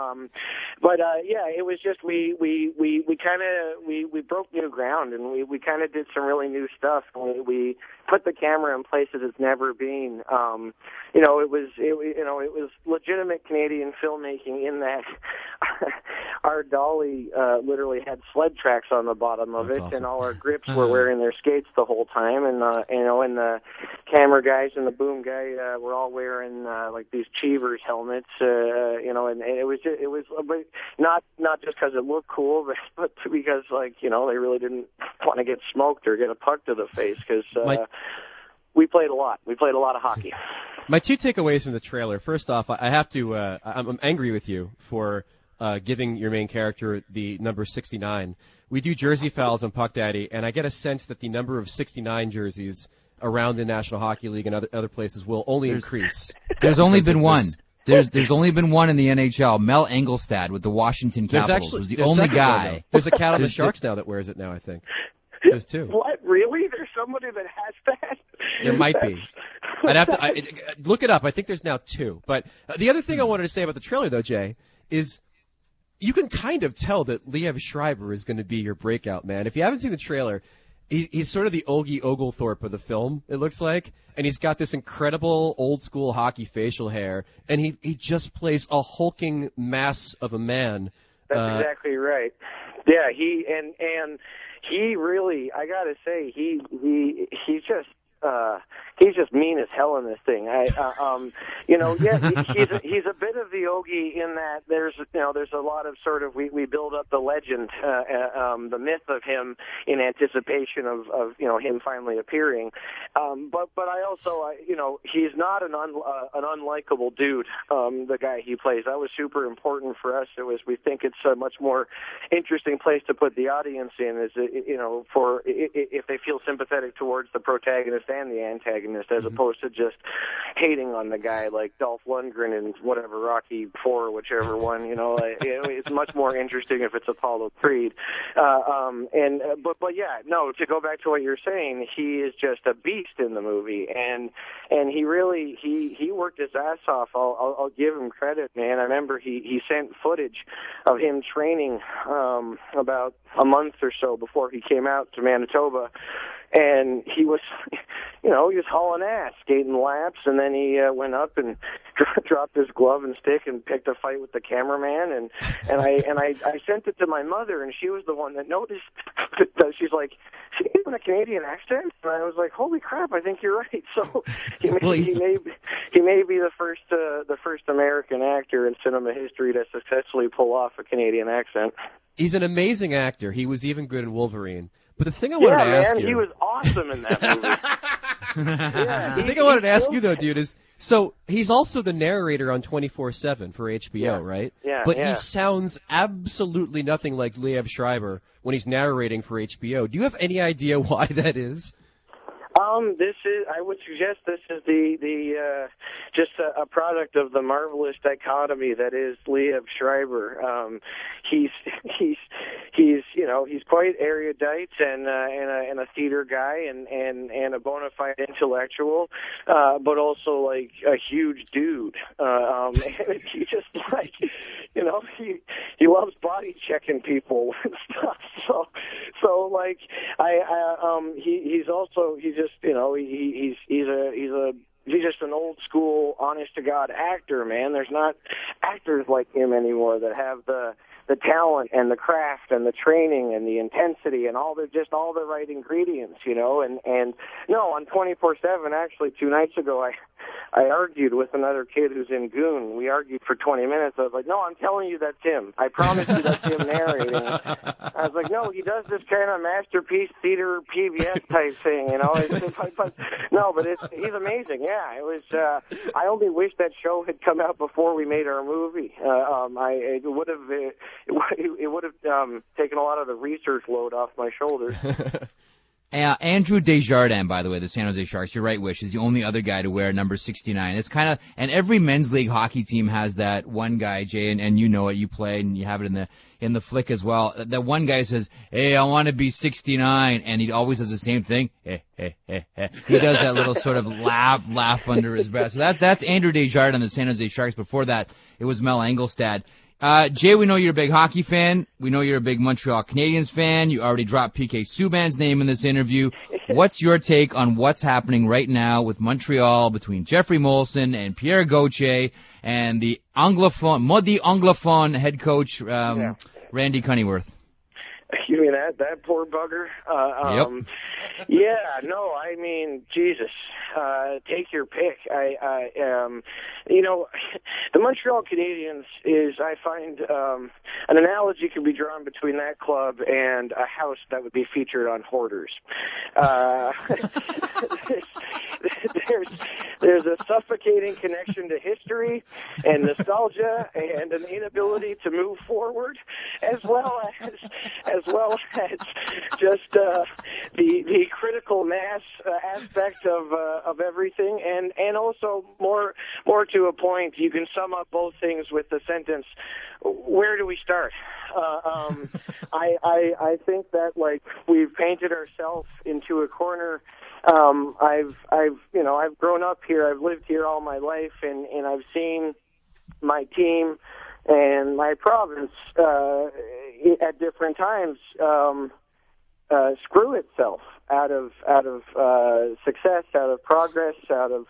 S7: it was just we broke new ground, and we kind of did some really new stuff. We put the camera in places it's never been. It was legitimate Canadian filmmaking in that our dolly literally had sled tracks on the bottom of it, awesome. And all our grips were wearing their skates the whole time, and and the camera guys and the boom guy were all wearing like these Cheevers helmets, and it was not just because it looked cool, but because they really didn't want to get smoked or get a puck to the face, because we played a lot. We played a lot of hockey.
S2: My two takeaways from the trailer. First off, I have to. I'm angry with you for giving your main character the number 69. We do jersey fouls on Puck Daddy, and I get a sense that the number of 69 jerseys around the National Hockey League and other places will only increase.
S1: There's only been one. There's only been one in the NHL. Mel Engelstad with the Washington Capitals was the only guy.
S2: There's a cat on the Sharks now that wears it now, I think. There's two.
S7: What? Really? There's somebody that has that?
S2: There might be. I'd have to look it up. I think there's now two. But the other thing I wanted to say about the trailer, though, Jay, is you can kind of tell that Liev Schreiber is going to be your breakout man. If you haven't seen the trailer, he's sort of the Ogie Oglethorpe of the film, it looks like. And he's got this incredible old-school hockey facial hair. And he just plays a hulking mass of a man.
S7: That's exactly right. Yeah, he really, I gotta say, he's just mean as hell in this thing. He's a bit of the Ogie in that there's a lot of sort of we build up the legend, the myth of him in anticipation of him finally appearing. But I also he's not an unlikable dude. The guy he plays, that was super important for us. We think it's a much more interesting place to put the audience in, is for if they feel sympathetic towards the protagonist and the antagonist. antagonist as opposed to just hating on the guy like Dolph Lundgren in whatever Rocky 4, whichever one. It's much more interesting if it's Apollo Creed. But yeah, no. To go back to what you're saying, he is just a beast in the movie, and he really he worked his ass off. I'll give him credit, man. I remember he sent footage of him training about a month or so before he came out to Manitoba, and he was, he was hauling ass, skating laps, and then he went up and dropped his glove and stick and picked a fight with the cameraman, and I sent it to my mother, and she was the one that noticed. She's like, "Is he having a Canadian accent?" And I was like, "Holy crap, I think you're right." So he may be the first American actor in cinema history to successfully pull off a Canadian accent.
S2: He's an amazing actor. He was even good in Wolverine. But the thing I wanted to ask you...
S7: he was awesome in that movie.
S2: The thing I wanted to ask you, though, dude, is... So, he's also the narrator on 24/7 for HBO, right?
S7: Yeah,
S2: But he sounds absolutely nothing like Liev Schreiber when he's narrating for HBO. Do you have any idea why that is?
S7: I would suggest this is the just a product of the marvelous dichotomy that is Liev Schreiber. He's quite erudite and a theater guy and a bona fide intellectual, but also like a huge dude. And he just like, he loves body checking people and stuff. So like he's just an old school, honest to God actor, man. There's not actors like him anymore that have the talent and the craft and the training and the intensity and all the right ingredients, and no, on 24/7, actually 2 nights ago, I argued with another kid who's in Goon. We argued for 20 minutes. I was like, "No, I'm telling you that's him. I promise you that's him narrating." I was like, "No, he does this kind of masterpiece theater PBS type thing, he's amazing." Yeah, it was. I only wish that show had come out before we made our movie. It would have taken a lot of the research load off my shoulders.
S1: Andrew Desjardins, by the way, the San Jose Sharks, you're right, Wish, is the only other guy to wear number 69. It's kind of, and every men's league hockey team has that one guy, Jay, and you know it, you play, and you have it in the flick as well. That one guy says, "Hey, I want to be 69," and he always does the same thing. He does that little sort of laugh under his breath. So that's Andrew Desjardins, the San Jose Sharks. Before that, it was Mel Engelstad. Jay, we know you're a big hockey fan. We know you're a big Montreal Canadiens fan. You already dropped PK Subban's name in this interview. What's your take on what's happening right now with Montreal between Jeffrey Molson and Pierre Gauthier and the Maudit Anglophone head coach, Randy Cunneyworth?
S7: You mean that poor bugger?
S1: Yep.
S7: Yeah, no, I mean, Jesus, take your pick. The Montreal Canadiens is, I find, an analogy can be drawn between that club and a house that would be featured on Hoarders. There's a suffocating connection to history and nostalgia and an inability to move forward, as well as just the critical mass aspect of everything, and also more to a point, you can sum up both things with the sentence, "Where do we start?" I think that like we've painted ourselves into a corner. I've grown up here. I've lived here all my life, and I've seen my team and my province at different times screw itself out of success, out of progress, out of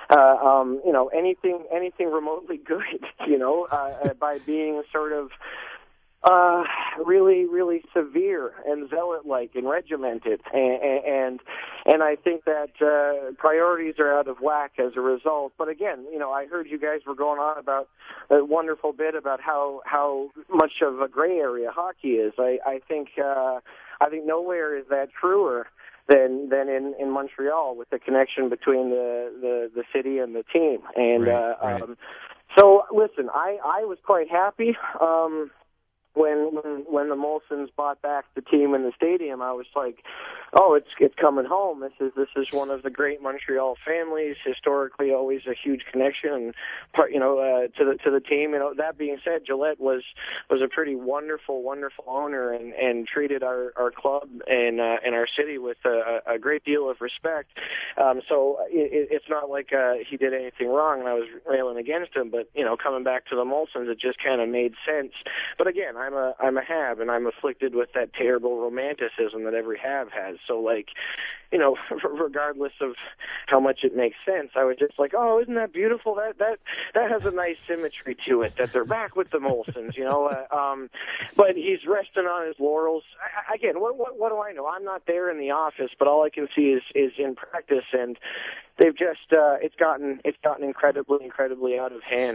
S7: anything remotely good, by being sort of really, really severe and zealot-like and regimented, and I think that priorities are out of whack as a result. But again, I heard you guys were going on about a wonderful bit about how much of a gray area hockey is. I think nowhere is that truer than in Montreal, with the connection between the city and the team. And
S2: right.
S7: So listen, I was quite happy when the Molsons bought back the team in the stadium, I was like, oh, it's coming home. This is one of the great Montreal families. Historically, always a huge connection, to the team. That being said, Gillette was a pretty wonderful owner and treated our club and our city with a great deal of respect. So it's not like he did anything wrong, and I was railing against him. But coming back to the Molsons, it just kind of made sense. But again, I'm a Hab, and I'm afflicted with that terrible romanticism that every Hab has. So, regardless of how much it makes sense, I was just like, oh, isn't that beautiful? That has a nice symmetry to it, that they're back with the Molsons, But he's resting on his laurels. Again, what do I know? I'm not there in the office, but all I can see is in practice, and they've just it's gotten incredibly out of hand.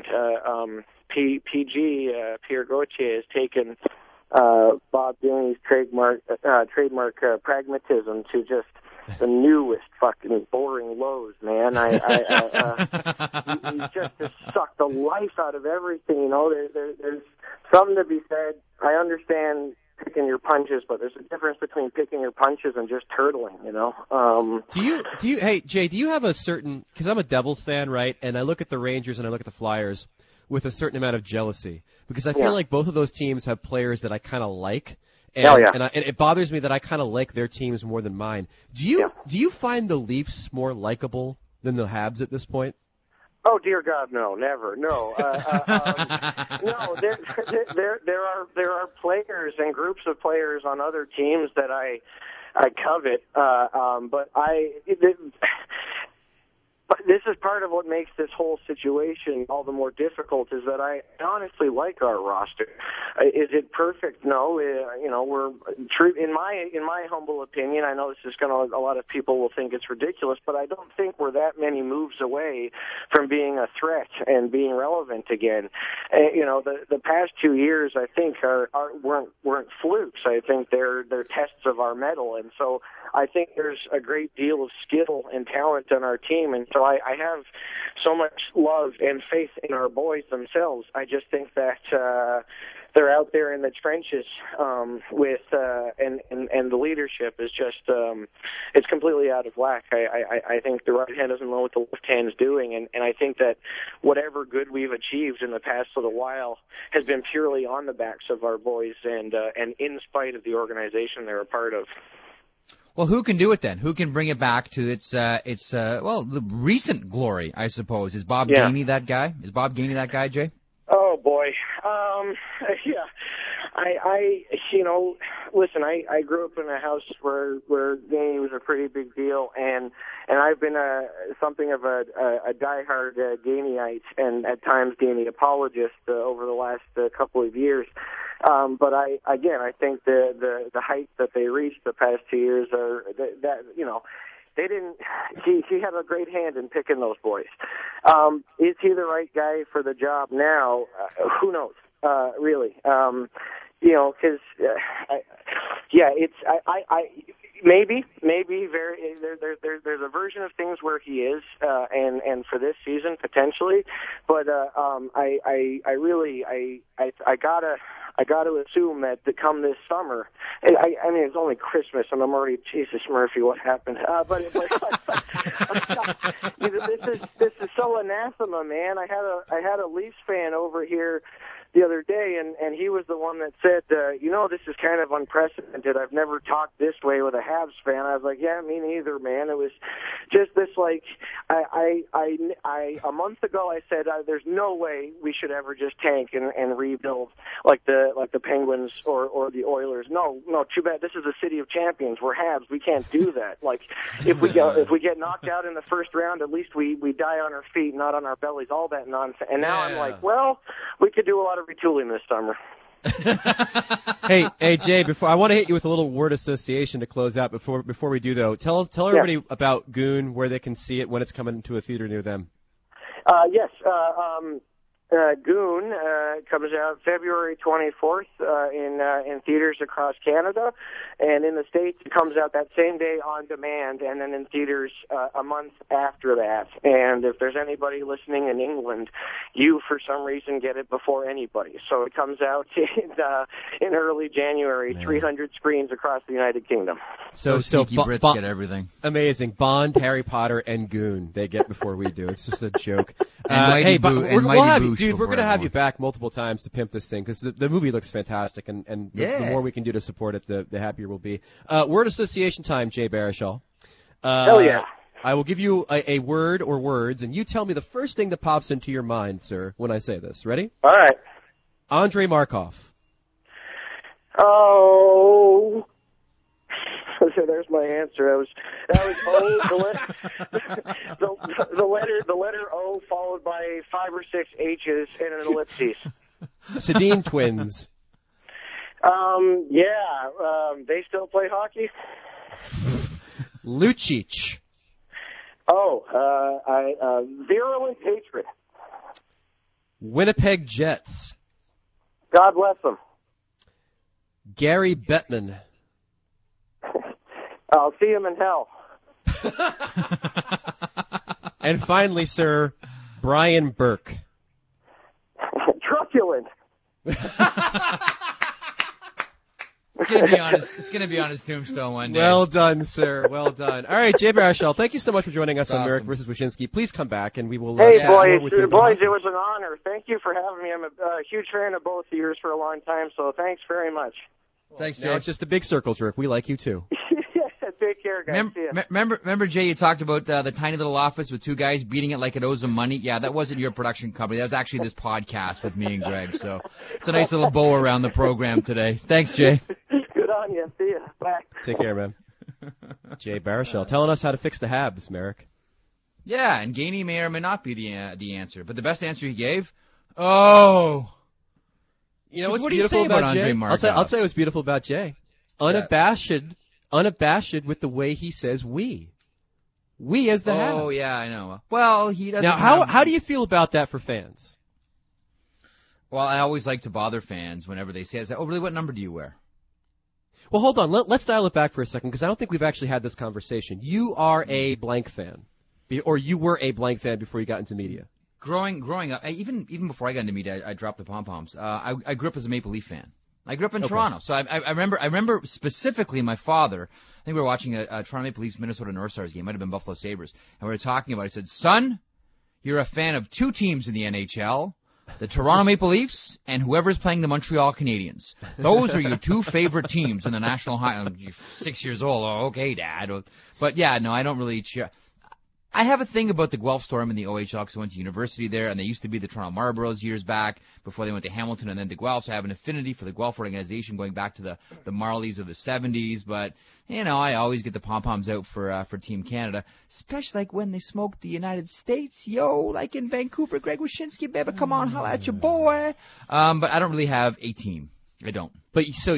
S7: Pierre Gauthier has taken Bob Gainey's trademark pragmatism to just the newest fucking boring lows, man. He just has sucked the life out of everything. There's something to be said. I understand picking your punches, but there's a difference between picking your punches and just turtling, Hey,
S2: Jay, do you have a certain, because I'm a Devils fan, right? And I look at the Rangers and I look at the Flyers with a certain amount of jealousy, because I feel like both of those teams have players that I kind of like. And it bothers me that I kind of like their teams more than mine. Do you find the Leafs more likable than the Habs at this point?
S7: Oh dear God, no, never, no. No, there are players and groups of players on other teams that I covet, But this is part of what makes this whole situation all the more difficult, is that I honestly like our roster. Is it perfect? No. We're true in my humble opinion. I know this is a lot of people will think it's ridiculous, but I don't think we're that many moves away from being a threat and being relevant again. The past 2 years, I think, weren't flukes. I think they're tests of our mettle, and so I think there's a great deal of skill and talent on our team, and so I have so much love and faith in our boys themselves. I just think that they're out there in the trenches and the leadership is just it's completely out of whack. I think the right hand doesn't know what the left hand is doing, and I think that whatever good we've achieved in the past little while has been purely on the backs of our boys and in spite of the organization they're a part of.
S1: Well, who can do it then? Who can bring it back to its the recent glory, I suppose? Is Bob Gainey that guy? Is Bob Gainey that guy, Jay?
S7: Oh boy. Listen, I grew up in a house where Gainey was a pretty big deal, and I've been something of a diehard Gaineyite and at times Gainey apologist over the last couple of years. But I think the heights that they reached the past 2 years are they didn't. He had a great hand in picking those boys. Is he the right guy for the job now? Who knows? Really, because maybe there's a version of things where he is, and for this season potentially, but I gotta assume that to come this summer, I mean, it's only Christmas and I'm already, Jesus Murphy, what happened? But this is so anathema, man. I had a Leafs fan over here the other day, and he was the one that said, this is kind of unprecedented. I've never talked this way with a Habs fan. I was like, yeah, me neither, man. It was just this, a month ago I said, there's no way we should ever just tank and rebuild like the Penguins or the Oilers. No, too bad. This is a city of champions. We're Habs. We can't do that. Like, if we get knocked out in the first round, at least we die on our feet, not on our bellies, all that nonsense. And now I'm like, well, we could do a lot of retooling this summer.
S2: Hey, Jay, I want to hit you with a little word association to close out. Before we do, though, tell everybody about Goon, where they can see it, when it's coming to a theater near them.
S7: Yes. Goon comes out February 24th in theaters across Canada, and in the States it comes out that same day on demand, and then in theaters a month after that. And if there's anybody listening in England, you for some reason get it before anybody. So it comes out in early January, 300 screens across the United Kingdom.
S2: So
S1: Brits get everything.
S2: Amazing. Bond, Harry Potter, and Goon they get before we do. It's just a joke.
S1: Hey,
S2: dude, we're going to have you back multiple times to pimp this thing because the movie looks fantastic, and the more we can do to support it, the happier we'll be. Word association time, Jay Baruchel.
S7: Hell yeah.
S2: I will give you a word or words, and you tell me the first thing that pops into your mind, sir, when I say this. Ready?
S7: All right.
S2: Andrei Markov.
S7: Oh. So there's my answer. That was O. The letter O followed by 5 or 6 H's and an ellipses.
S2: Sedin twins.
S7: They still play hockey.
S2: Lucic.
S7: Virulent hatred.
S2: Winnipeg Jets.
S7: God bless them.
S2: Gary Bettman.
S7: I'll see him in hell.
S2: And finally, sir, Brian Burke.
S7: Truculent.
S1: It's gonna be on his tombstone one day.
S2: Well done, sir. Well done. All right, Jay Baruchel, thank you so much for joining us on
S1: awesome.
S2: Merrick versus Wyshynski. Please come back, and we will.
S7: Hey, boys, it was an honor. Thank you for having me. I'm a huge fan of both of yours for a long time, so thanks very much.
S1: Thanks, Jay.
S2: Now it's just a big circle jerk. We like you too.
S7: Take care, guys.
S1: Remember, Jay, you talked about the tiny little office with 2 guys beating it like it owes them money. Yeah, that wasn't your production company. That was actually this podcast with me and Greg. So it's a nice little bow around the program today. Thanks, Jay.
S7: Good on you. See ya. Bye.
S2: Take care, man. Jay Baruchel telling us how to fix the Habs, Merrick.
S1: Yeah, and Gainey may or may not be the answer, but the best answer he gave, oh.
S2: You know what's
S1: what do you
S2: beautiful
S1: say about
S2: about Jay?
S1: Andrei Markov?
S2: I'll tell you what's beautiful about Jay. Unabashed with the way he says we. We as the Habs.
S1: Oh, yeah, I know. Well, he doesn't.
S2: Now, how do you feel about that for fans?
S1: Well, I always like to bother fans whenever they say, oh, really, what number do you wear?
S2: Well, hold on. Let's dial it back for a second because I don't think we've actually had this conversation. You are a blank fan, or you were a blank fan before you got into media.
S1: Growing up, even before I got into media, I dropped the pom-poms. I grew up as a Maple Leaf fan. I grew up in Toronto, so I remember specifically my father. I think we were watching a Toronto Maple Leafs Minnesota North Stars game. It might have been Buffalo Sabres, and we were talking about it. I said, "Son, you're a fan of 2 teams in the NHL, the Toronto Maple Leafs and whoever's playing the Montreal Canadiens. Those are your 2 favorite teams in the National Hockey." I'm 6 years old. Oh, okay, Dad. But yeah, no, I don't really cheer. I have a thing about the Guelph Storm and the OHL because I went to university there, and they used to be the Toronto Marlboros years back before they went to Hamilton and then to Guelph. So I have an affinity for the Guelph organization going back to the Marlies of the 70s. But, you know, I always get the pom-poms out for Team Canada, especially like when they smoked the United States. Yo, like in Vancouver, Greg Wyshynski, baby, come on, holla at your boy. But I don't really have a team. I don't.
S2: But so,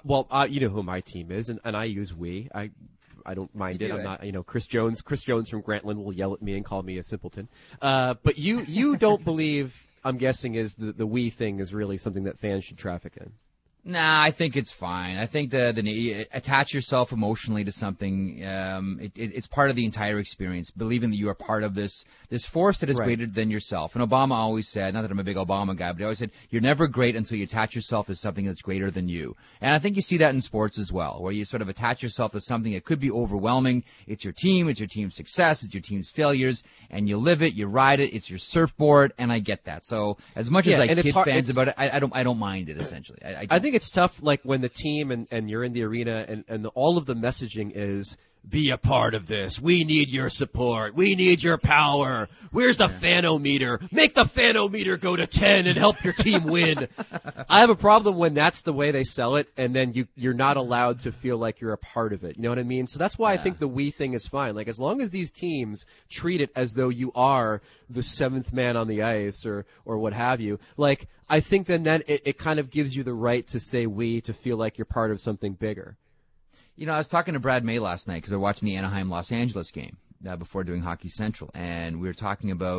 S2: you know who my team is, and I use we. I don't mind it. I'm not, Chris Jones from Grantland will yell at me and call me a simpleton. But you don't believe, I'm guessing, is the we thing is really something that fans should traffic in.
S1: Nah, I think it's fine. I think the attach yourself emotionally to something. It's part of the entire experience. Believing that you are part of this force that is greater than yourself. And Obama always said, not that I'm a big Obama guy, but he always said, you're never great until you attach yourself to something that's greater than you. And I think you see that in sports as well, where you sort of attach yourself to something that could be overwhelming. It's your team, it's your team's success, it's your team's failures, and you live it, you ride it, it's your surfboard, and I get that. So as much as I kid fans about it, I don't mind it essentially.
S2: I think it's tough, like when the team and you're in the arena and all of the messaging is, be a part of this. We need your support. We need your power. Where's the fanometer? Make the fanometer go to 10 and help your team win. I have a problem when that's the way they sell it, and then you're not allowed to feel like you're a part of it. You know what I mean? So that's why I think the we thing is fine. Like, as long as these teams treat it as though you are the 7th man on the ice or what have you, like, I think then it kind of gives you the right to say we, to feel like you're part of something bigger.
S1: You know, I was talking to Brad May last night because we were watching the Anaheim-Los Angeles game before doing Hockey Central, and we were talking about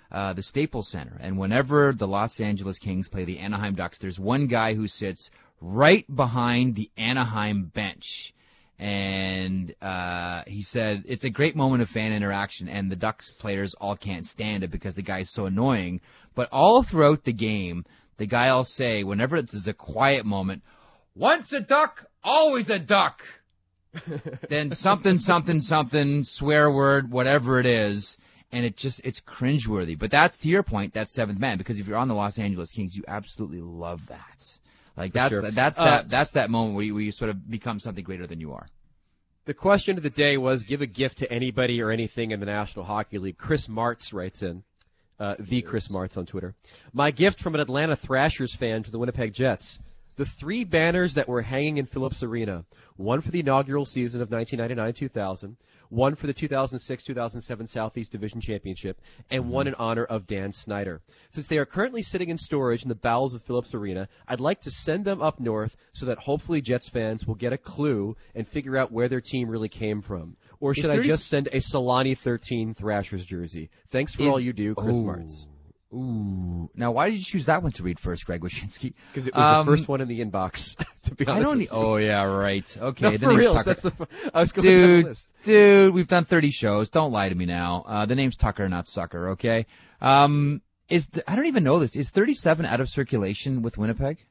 S1: the Staples Center. And whenever the Los Angeles Kings play the Anaheim Ducks, there's one guy who sits right behind the Anaheim bench. And he said it's a great moment of fan interaction, and the Ducks players all can't stand it because the guy's so annoying. But all throughout the game, the guy will say, whenever it's a quiet moment, once a Duck, always a Duck. Then something, swear word, whatever it is. And it's cringeworthy. But that's, to your point, that's seventh man, because if you're on the Los Angeles Kings, you absolutely love that. Like that's that moment where you sort of become something greater than you are.
S2: The question of the day was, give a gift to anybody or anything in the National Hockey League. Chris Martz writes in, the Chris Martz on Twitter. My gift from an Atlanta Thrashers fan to the Winnipeg Jets. The 3 banners that were hanging in Phillips Arena. One for the inaugural season of 1999-2000, one for the 2006-2007 Southeast Division Championship, and one in honor of Dan Snyder. Since they are currently sitting in storage in the bowels of Phillips Arena, I'd like to send them up north so that hopefully Jets fans will get a clue and figure out where their team really came from. Or should I just send a Solani 13 Thrashers jersey? Thanks for all you do, Chris Martz.
S1: Ooh. Now, why did you choose that one to read first, Greg Wyshynski?
S2: Because it was the first one in the inbox, to be honest with you.
S1: Oh, yeah, right. Okay.
S2: No, for real. I was going down the list.
S1: Dude, we've done 30 shows. Don't lie to me now. The name's Tucker, not Sucker, okay? I don't even know this. Is 37 out of circulation with Winnipeg?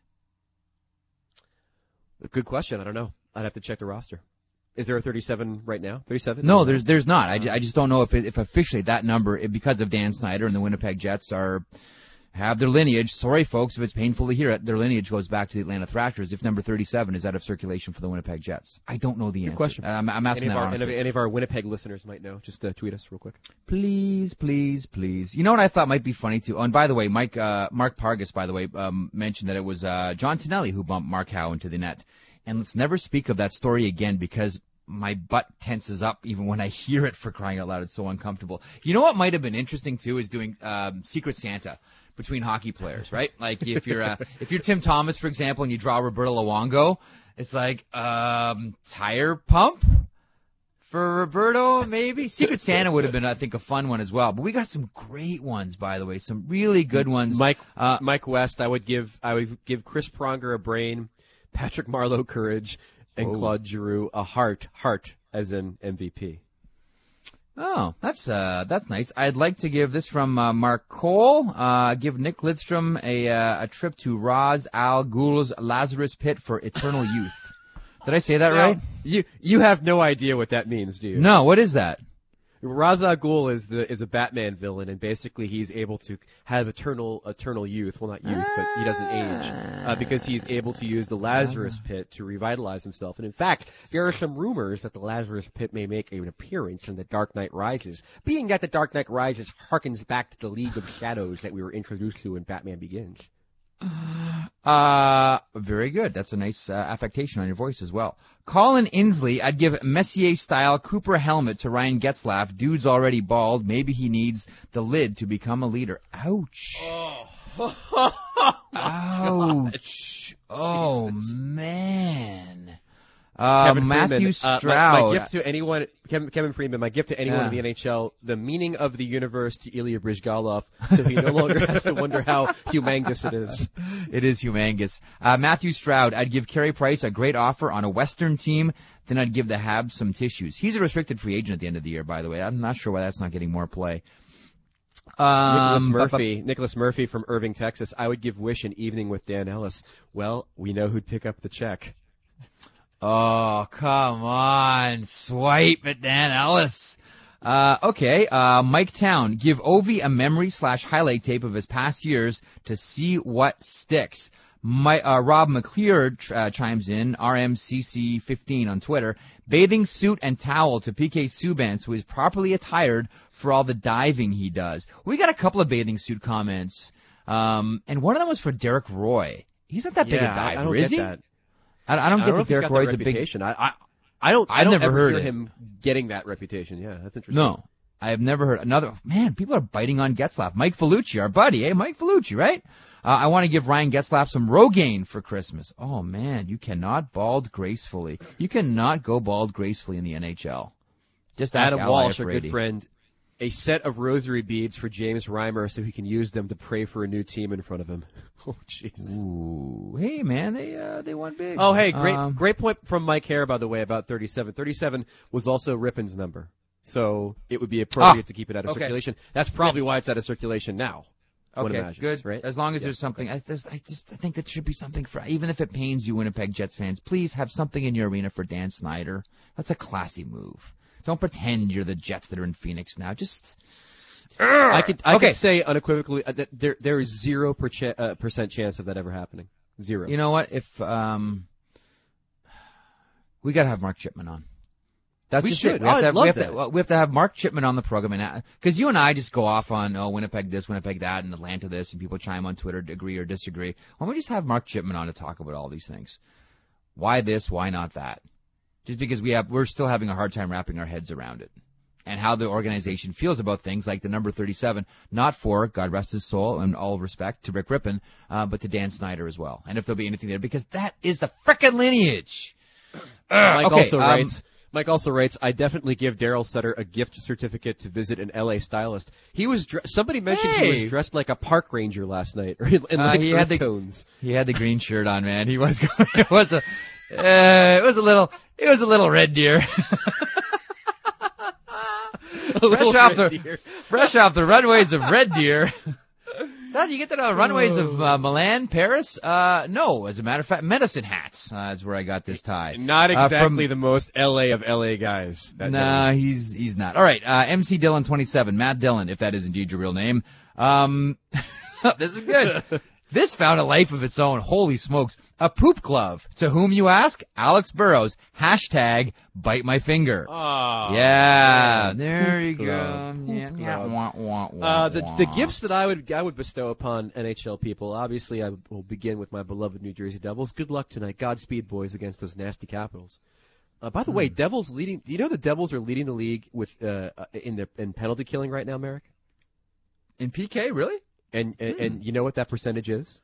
S2: Good question. I don't know. I'd have to check the roster. Is there a 37 right now? 37?
S1: No, there's not. I just don't know if officially that number, because of Dan Snyder and the Winnipeg Jets have their lineage. Sorry, folks, if it's painful to hear it. Their lineage goes back to the Atlanta Thrashers. If number 37 is out of circulation for the Winnipeg Jets, I don't know the answer.
S2: Question.
S1: I'm asking that honestly.
S2: Any of our Winnipeg listeners might know. Just tweet us real quick.
S1: Please. You know what I thought might be funny too? Oh, and by the way, Mark Pargas, by the way, mentioned that it was John Tonelli who bumped Mark Howe into the net. And let's never speak of that story again, because my butt tenses up even when I hear it, for crying out loud. It's so uncomfortable. You know what might have been interesting too is doing Secret Santa between hockey players, right? Like if you're Tim Thomas, for example, and you draw Roberto Luongo, it's like tire pump for Roberto, maybe. Secret Santa would have been, I think, a fun one as well. But we got some great ones, by the way, some really good ones.
S2: Mike West, I would give Chris Pronger a brain, Patrick Marleau courage, and Claude Giroux a heart as in MVP.
S1: Oh, that's nice. I'd like to give this from Mark Cole. Give Nick Lidstrom a trip to Raz Al Ghul's Lazarus Pit for eternal youth. Did I say that right?
S2: You have no idea what that means, do you?
S1: No, what is that?
S2: Ra's al Ghul is a Batman villain, and basically he's able to have eternal youth. Well, not youth, but he doesn't age because he's able to use the Lazarus Pit to revitalize himself. And in fact, there are some rumors that the Lazarus Pit may make an appearance in The Dark Knight Rises, being that The Dark Knight Rises harkens back to the League of Shadows that we were introduced to in Batman Begins.
S1: Very good. That's a nice affectation on your voice as well. Colin Inslee, I'd give Messier-style Cooper helmet to Ryan Getzlaf. Dude's already bald. Maybe he needs the lid to become a leader. Ouch.
S2: Oh.
S1: Ouch. Oh, man.
S2: Kevin
S1: Matthew
S2: Freeman,
S1: Stroud.
S2: My gift to anyone, Kevin Freeman, my gift to anyone in the NHL, the meaning of the universe to Ilya Bryzgalov, so he no longer has to wonder how humongous it is.
S1: It is humongous. Matthew Stroud, I'd give Carey Price a great offer on a Western team. Then I'd give the Habs some tissues. He's a restricted free agent at the end of the year, by the way. I'm not sure why that's not getting more play.
S2: Nicholas Murphy from Irving, Texas. I would give Wish an evening with Dan Ellis. Well, we know who'd pick up the check.
S1: Oh, come on. Swipe at Dan Ellis. Okay. Mike Town, give Ovi a memory/highlight tape of his past years to see what sticks. Rob McClear chimes in, RMCC15 on Twitter. Bathing suit and towel to PK Subban so he's properly attired for all the diving he does. We got a couple of bathing suit comments. And one of them was for Derek Roy. He's not that big a diver, is he?
S2: That.
S1: I don't get that Derek Roy's a big.
S2: I've never
S1: heard
S2: him getting that reputation. Yeah, that's interesting.
S1: No, I have never heard another. Man, people are biting on Getzlaf. Mike Felucci, our buddy, Mike Felucci, right? I want to give Ryan Getzlaf some Rogaine for Christmas. Oh man, you cannot bald gracefully. You cannot go bald gracefully in the NHL. Just ask
S2: Adam Walsh, our good friend. a set of rosary beads for James Reimer so he can use them to pray for a new team in front of him. Oh, Jesus.
S1: Ooh. Hey, man, they won big.
S2: Oh, hey, great point from Mike Hare, by the way, about 37. 37 was also Rippon's number. So it would be appropriate to keep it out of circulation. That's probably why it's out of circulation now.
S1: Okay, good.
S2: Right?
S1: As long as there's something. I think that should be something for, even if it pains you Winnipeg Jets fans, please have something in your arena for Dan Snyder. That's a classy move. Don't pretend you're the Jets that are in Phoenix now. Just.
S2: I could say unequivocally that there is 0% chance of that ever happening. 0.
S1: You know what? If we got to have Mark Chipman on. That's
S2: we
S1: just
S2: should.
S1: it.
S2: We
S1: have to have Mark Chipman on the program, and because you and I just go off on Winnipeg this, Winnipeg that, and Atlanta this, and people chime on Twitter to agree or disagree. Why don't we just have Mark Chipman on to talk about all these things? Why this? Why not that? Just because we're still having a hard time wrapping our heads around it, and how the organization feels about things like the number 37, not for, God rest his soul, and all respect to Rick Rippon, but to Dan Snyder as well. And if there'll be anything there, because that is the frickin' lineage.
S2: Mike also writes, I definitely give Daryl Sutter a gift certificate to visit an LA stylist. He was somebody mentioned he was dressed like a park ranger last night, or in like
S1: he had the
S2: tones.
S1: He had the green shirt on, man. He was it was a little Red Deer. Fresh off the runways of Red Deer. So you get that on runways of Milan, Paris? No, as a matter of fact, Medicine Hats is where I got this tie.
S2: Not exactly the most LA of LA guys.
S1: Nah, he's not. All right, MC Dillon 27, Matt Dillon, if that is indeed your real name. This is good. This found a life of its own. Holy smokes. A poop glove. To whom you ask? Alex Burrows. Hashtag bite my finger.
S2: Oh,
S1: yeah. There you go.
S2: The gifts that I would bestow upon NHL people, obviously I will begin with my beloved New Jersey Devils. Good luck tonight. Godspeed, boys, against those nasty Capitals. By the way, Devils leading. Do you know the Devils are leading the league with in penalty killing right now, Merrick?
S1: In PK, really?
S2: And you know what that percentage is?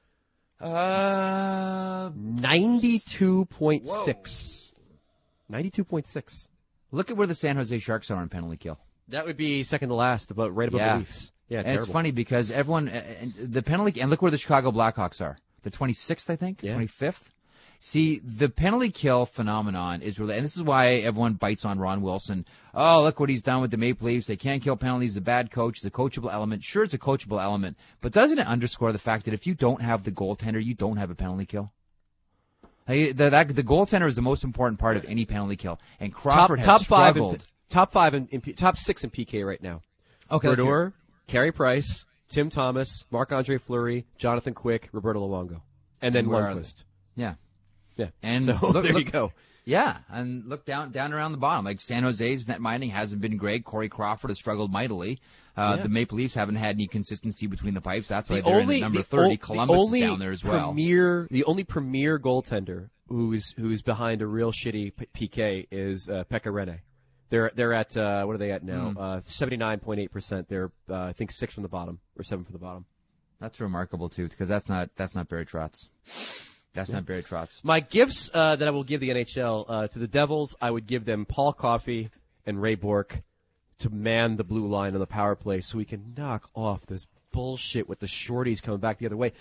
S2: 92.6. 92.6.
S1: Look at where the San Jose Sharks are on penalty kill.
S2: That would be second to last, about right above the Leafs. Yeah,
S1: and it's funny because everyone the penalty, and look where the Chicago Blackhawks are. The 26th, I think, 25th. See, the penalty kill phenomenon is really, and this is why everyone bites on Ron Wilson. Oh, look what he's done with the Maple Leafs. They can't kill penalties. He's a bad coach. It's a coachable element. Sure, it's a coachable element, but doesn't it underscore the fact that if you don't have the goaltender, you don't have a penalty kill? The goaltender is the most important part of any penalty kill, and Crawford has struggled.
S2: Top 6 in PK right now.
S1: Okay,
S2: Brodeur, Carey Price, Tim Thomas, Marc-Andre Fleury, Jonathan Quick, Roberto Luongo, and then Lundqvist.
S1: Yeah.
S2: Yeah.
S1: And
S2: so there you go.
S1: Yeah, and look down around the bottom. Like San Jose's net mining hasn't been great. Corey Crawford has struggled mightily. The Maple Leafs haven't had any consistency between the pipes. That's why they're in the number 30. Columbus is down there as well.
S2: The only premier goaltender who's behind a real shitty PK is Pekka Rinne. They're at what are they at now? 79.8%. They're I think 6 from the bottom or 7 from the bottom.
S1: That's remarkable too, because that's not Barry Trotz. That's not Barry Trotz.
S2: My gifts that I will give the NHL to the Devils, I would give them Paul Coffey and Ray Bourque to man the blue line on the power play so we can knock off this bullshit with the shorties coming back the other way.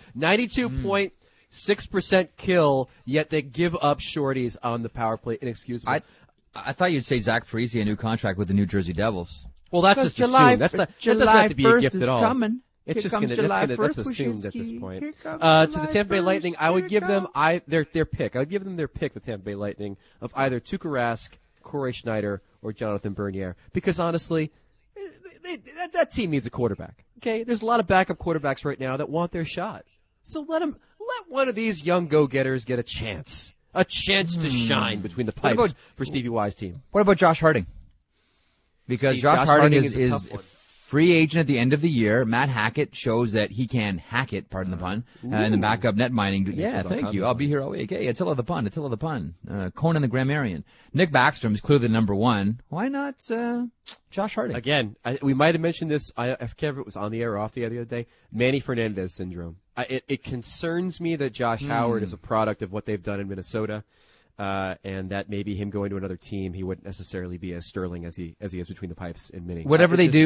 S2: 92.6% kill, yet they give up shorties on the power play. Inexcusable.
S1: I thought you'd say Zach Parise, a new contract with the New Jersey Devils.
S2: Well, that's just assumed. That doesn't have to be a gift at all.
S1: Coming.
S2: It's just that's assumed at this point. To the Tampa Bay Lightning, I would give them their pick. I would give them their pick, the Tampa Bay Lightning, of either Tuukka Rask, Corey Schneider, or Jonathan Bernier. Because honestly, that team needs a quarterback. Okay, there's a lot of backup quarterbacks right now that want their shot. So let one of these young go-getters get a chance to shine between the pipes for Stevie Y's team.
S1: What about Josh Harding? Because Josh Harding is free agent at the end of the year. Matt Hackett shows that he can hack it, pardon the pun, in the backup net mining. Yeah, thank you. I'll be here all week. Hey, Attila the pun. Conan the Grammarian. Nick Backstrom's clearly the number one. Why not Josh Harding?
S2: Again, we might have mentioned this. I forget if it was on the air or off the other day. Manny Fernandez syndrome. It concerns me that Josh Howard is a product of what they've done in Minnesota. And that maybe him going to another team, he wouldn't necessarily be as sterling as he is between the pipes in Minnie.
S1: Whatever they do,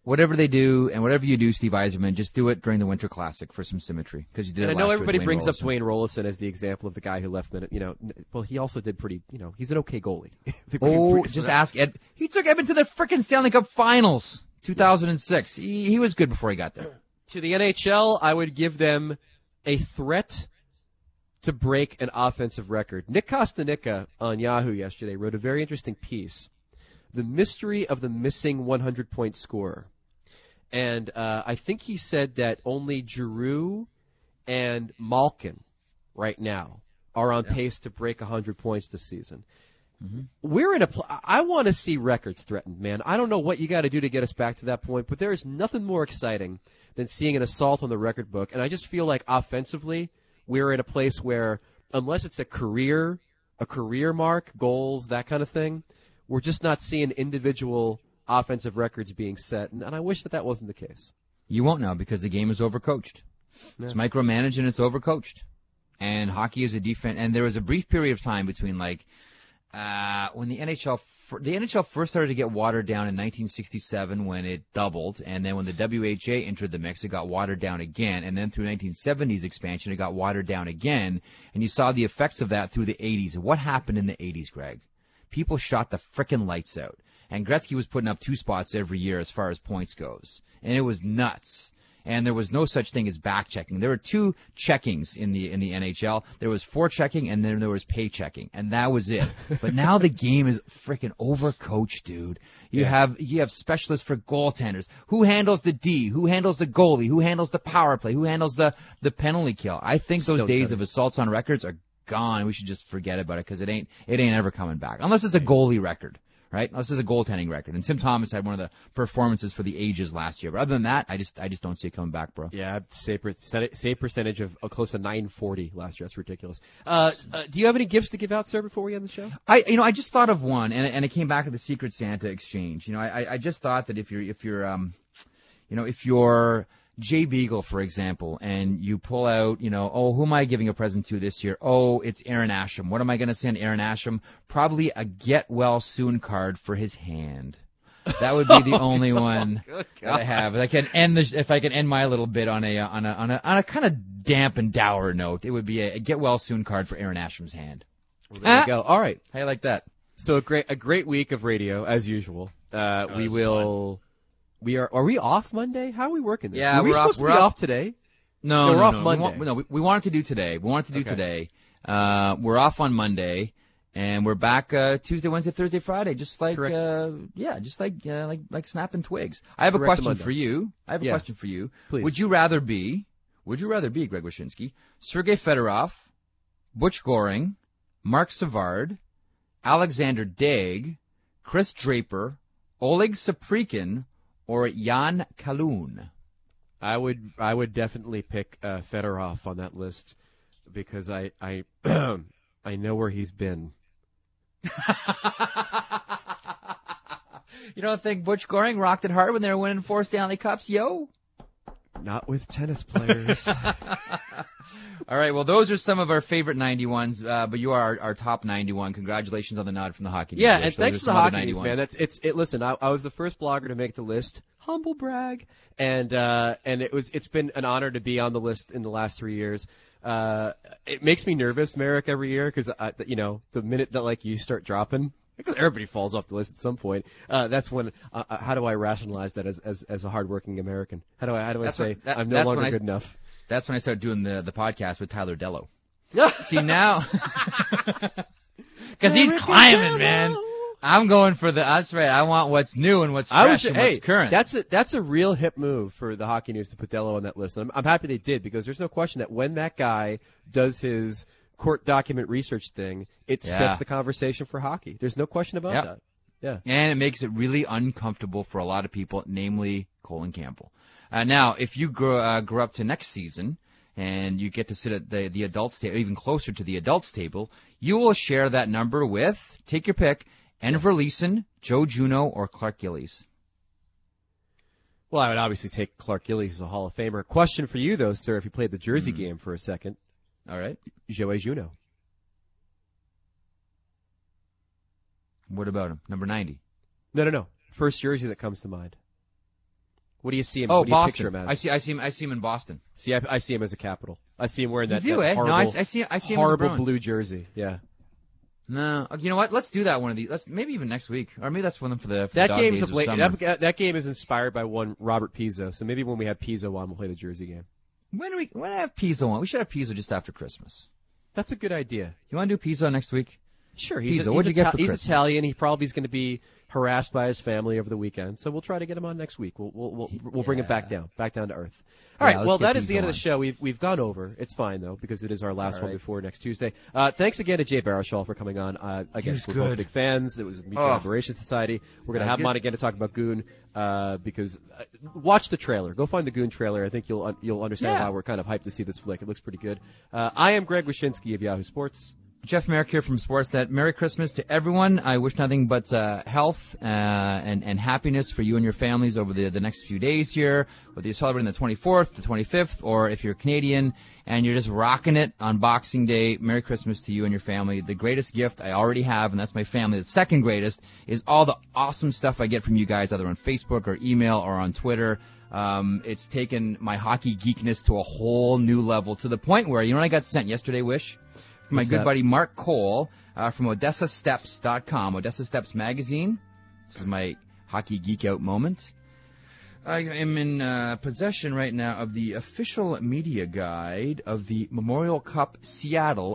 S1: whatever they do and whatever you do, Steve Yzerman, just do it during the Winter Classic for some symmetry, because you did
S2: And
S1: it
S2: I know
S1: last year
S2: everybody
S1: with
S2: brings up
S1: Dwayne
S2: Dwayne Rollison as the example of the guy who left minute. Well, he also did pretty. He's an okay goalie.
S1: Just ask Ed. He took Edmonton to the frickin' Stanley Cup Finals, 2006. He was good before he got there.
S2: To the NHL, I would give them a threat to break an offensive record. Nick Kostanicka on Yahoo yesterday wrote a very interesting piece, The Mystery of the Missing 100-Point Scorer. And I think he said that only Giroux and Malkin right now are on pace to break 100 points this season. Mm-hmm. We're in I want to see records threatened, man. I don't know what you got to do to get us back to that point, but there is nothing more exciting than seeing an assault on the record book. And I just feel like offensively, we're in a place where unless it's a career mark, goals, that kind of thing, we're just not seeing individual offensive records being set, and I wish that wasn't the case.
S1: You won't now because the game is overcoached. Yeah. It's micromanaged and it's overcoached. And hockey is a defense. And there was a brief period of time between when the NHL first started to get watered down in 1967 when it doubled, and then when the WHA entered the mix, it got watered down again, and then through 1970s expansion, it got watered down again, and you saw the effects of that through the 80s. And what happened in the 80s, Greg? People shot the frickin' lights out. And Gretzky was putting up 2 spots every year as far as points goes. And it was nuts. And there was no such thing as back checking. There were 2 checkings in the NHL. There was forechecking and then there was pay checking. And that was it. But now the game is frickin' overcoached, dude. You have specialists for goaltenders. Who handles the D? Who handles the goalie? Who handles the power play? Who handles the penalty kill? I think those days of assaults on records are gone. We should just forget about it because it ain't ever coming back. Unless it's a goalie record. Right? This is a goaltending record. And Tim Thomas had one of the performances for the ages last year. But other than that, I just don't see it coming back, bro.
S2: Yeah, save percentage of close to 940 last year. That's ridiculous. Do you have any gifts to give out, sir, before we end the show?
S1: I just thought of one, and it came back to the Secret Santa exchange. I just thought that if you're Jay Beagle, for example, and you pull out, who am I giving a present to this year? Oh, it's Aaron Asham. What am I going to send Aaron Asham? Probably a get well soon card for his hand. That would be the only one that I have. If I can end my little bit on a kind of damp and dour note, it would be a get well soon card for Aaron Asham's hand.
S2: Well, there you go. All right.
S1: How you like that?
S2: So a great week of radio as usual. Are we off Monday? How are we working this?
S1: Yeah,
S2: we're supposed to be off today.
S1: No,
S2: we're off Monday.
S1: We wanted to do today. Today. We're off on Monday, and we're back Tuesday, Wednesday, Thursday, Friday, just like like snapping twigs. I have a question for you. Please. Would you rather be Greg Wyshynski, Sergei Fedorov, Butch Goring, Mark Savard, Alexander Daigle, Chris Draper, Oleg Saprikin, or Jan Kalun?
S2: I would definitely pick Fedorov on that list because I I know where he's been.
S1: You don't think Butch Goring rocked it hard when they were winning 4 Stanley Cups, yo?
S2: Not with tennis players.
S1: All right, well, those are some of our favorite 91s, but you are our top 91. Congratulations on the nod from the Hockey News.
S2: Yeah, and thanks to the Hockey News, man. Listen, I was the first blogger to make the list. Humble brag. And it's been an honor to be on the list in the last 3 years. It makes me nervous, Merrick, every year, because, the minute that, you start dropping, because everybody falls off the list at some point, that's when, how do I rationalize that as a hardworking American? How do I say I'm no longer good enough?
S1: That's when I started doing the podcast with Tyler Dello. See, now, because he's climbing, man. I'm going for that's right. I want what's new and what's fresh and what's current.
S2: That's a real hip move for the Hockey News to put Dello on that list. And I'm happy they did, because there's no question that when that guy does his court document research thing, it sets the conversation for hockey. There's no question about that. Yeah.
S1: And it makes it really uncomfortable for a lot of people, namely Colin Campbell. Now, if you grow up to next season and you get to sit at the adults table, even closer to the adults table, you will share that number with, take your pick, Enver Leeson, Joe Juneau, or Clark Gillies.
S2: Well, I would obviously take Clark Gillies as a Hall of Famer. Question for you, though, sir, if you played the Jersey game for a second.
S1: All right.
S2: Joey Juneau.
S1: What about him? Number 90.
S2: No. First jersey that comes to mind. What do you see him?
S1: Oh,
S2: what do you
S1: Boston.
S2: picture him
S1: I
S2: as?
S1: see him in Boston.
S2: See, I see him as a Capital. I see him wearing that,
S1: You do,
S2: that
S1: eh?
S2: horrible,
S1: No, I see him as a
S2: horrible
S1: Bruin.
S2: blue jersey. Yeah.
S1: No, you know what? Let's do that one of these. Maybe even next week, or maybe that's one for the
S2: That
S1: dog
S2: game's
S1: days
S2: of
S1: of
S2: late.
S1: summer.
S2: That game is inspired by one Robert Pizzo. So maybe when we have Pizzo on, we'll play the jersey game.
S1: When do we have Pizzo on? We should have Pizzo just after Christmas.
S2: That's a good idea.
S1: You want to do Pizzo next week?
S2: Sure.
S1: Pizzo, what'd you get for
S2: he's
S1: Christmas?
S2: Italian. He probably is going to be harassed by his family over the weekend. So we'll try to get him on next week. We'll bring him back down to earth. All right.
S1: let's
S2: Well,
S1: get
S2: that is the
S1: Pizzo
S2: end of
S1: on.
S2: the show. We've gone over. It's fine though because it is our last
S1: all
S2: one
S1: right.
S2: before next Tuesday. Thanks again to Jay Baruchel for coming on. Again,
S1: was
S2: we're both
S1: good.
S2: big fans. It was Meat
S1: Oh.
S2: Collaboration Society. We're going to have him
S1: good.
S2: on again to talk about Goon because watch the trailer. Go find the Goon trailer. I think you'll understand
S1: Yeah.
S2: why we're kind of hyped to see this flick. It looks pretty good. I am Greg Wyshynski of Yahoo Sports.
S1: Jeff Merrick here from Sportsnet. Merry Christmas to everyone. I wish nothing but health and happiness for you and your families over the next few days here, whether you're celebrating the 24th, the 25th, or if you're Canadian and you're just rocking it on Boxing Day. Merry Christmas to you and your family. The greatest gift I already have, and that's my family. The second greatest is all the awesome stuff I get from you guys, either on Facebook or email or on Twitter. It's taken my hockey geekness to a whole new level, to the point where, you know what I got sent yesterday, Wish? From my
S2: What's
S1: good
S2: that?
S1: buddy Mark Cole from OdessaSteps.com, Odessa Steps Magazine. This is my hockey geek out moment. I am in possession right now of the official media guide of the Memorial Cup Seattle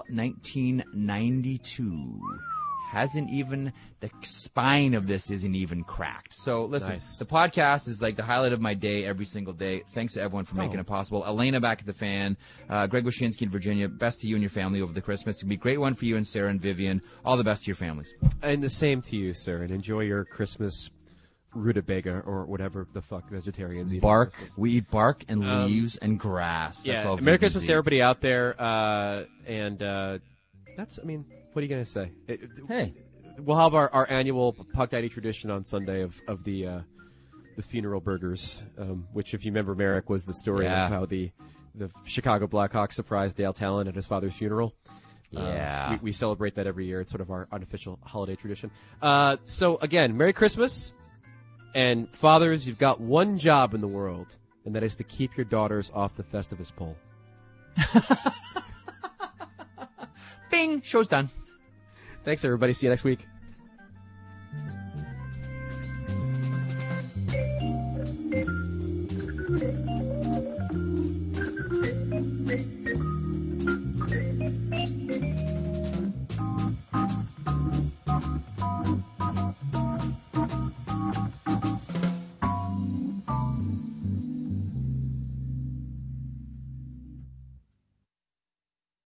S1: 1992. Hasn't even, the spine of this isn't even cracked. So listen,
S2: Nice.
S1: the podcast is like the highlight of my day every single day. Thanks to everyone for making it possible. Elena back at the Fan, Greg Wyshynski in Virginia. Best to you and your family over the Christmas. It's going to be a great one for you and Sarah and Vivian. All the best to your families.
S2: And the same to you, sir. And enjoy your Christmas rutabaga or whatever the fuck vegetarians eat.
S1: Bark.
S2: on Christmas.
S1: We eat bark and leaves and grass. That's
S2: Yeah.
S1: all
S2: Merry
S1: vegans
S2: Christmas
S1: eat.
S2: to everybody out there. That's. I mean, what are you gonna say?
S1: Hey.
S2: We'll have our annual Puck Daddy tradition on Sunday of the funeral burgers, which, if you remember, Merrick, was the story
S1: Yeah.
S2: of how the Chicago Blackhawks surprised Dale Talon at his father's funeral.
S1: Yeah.
S2: We celebrate that every year. It's sort of our unofficial holiday tradition. So again, Merry Christmas, and fathers, you've got one job in the world, and that is to keep your daughters off the Festivus pole.
S1: Bing. Show's done.
S2: Thanks, everybody. See you next week.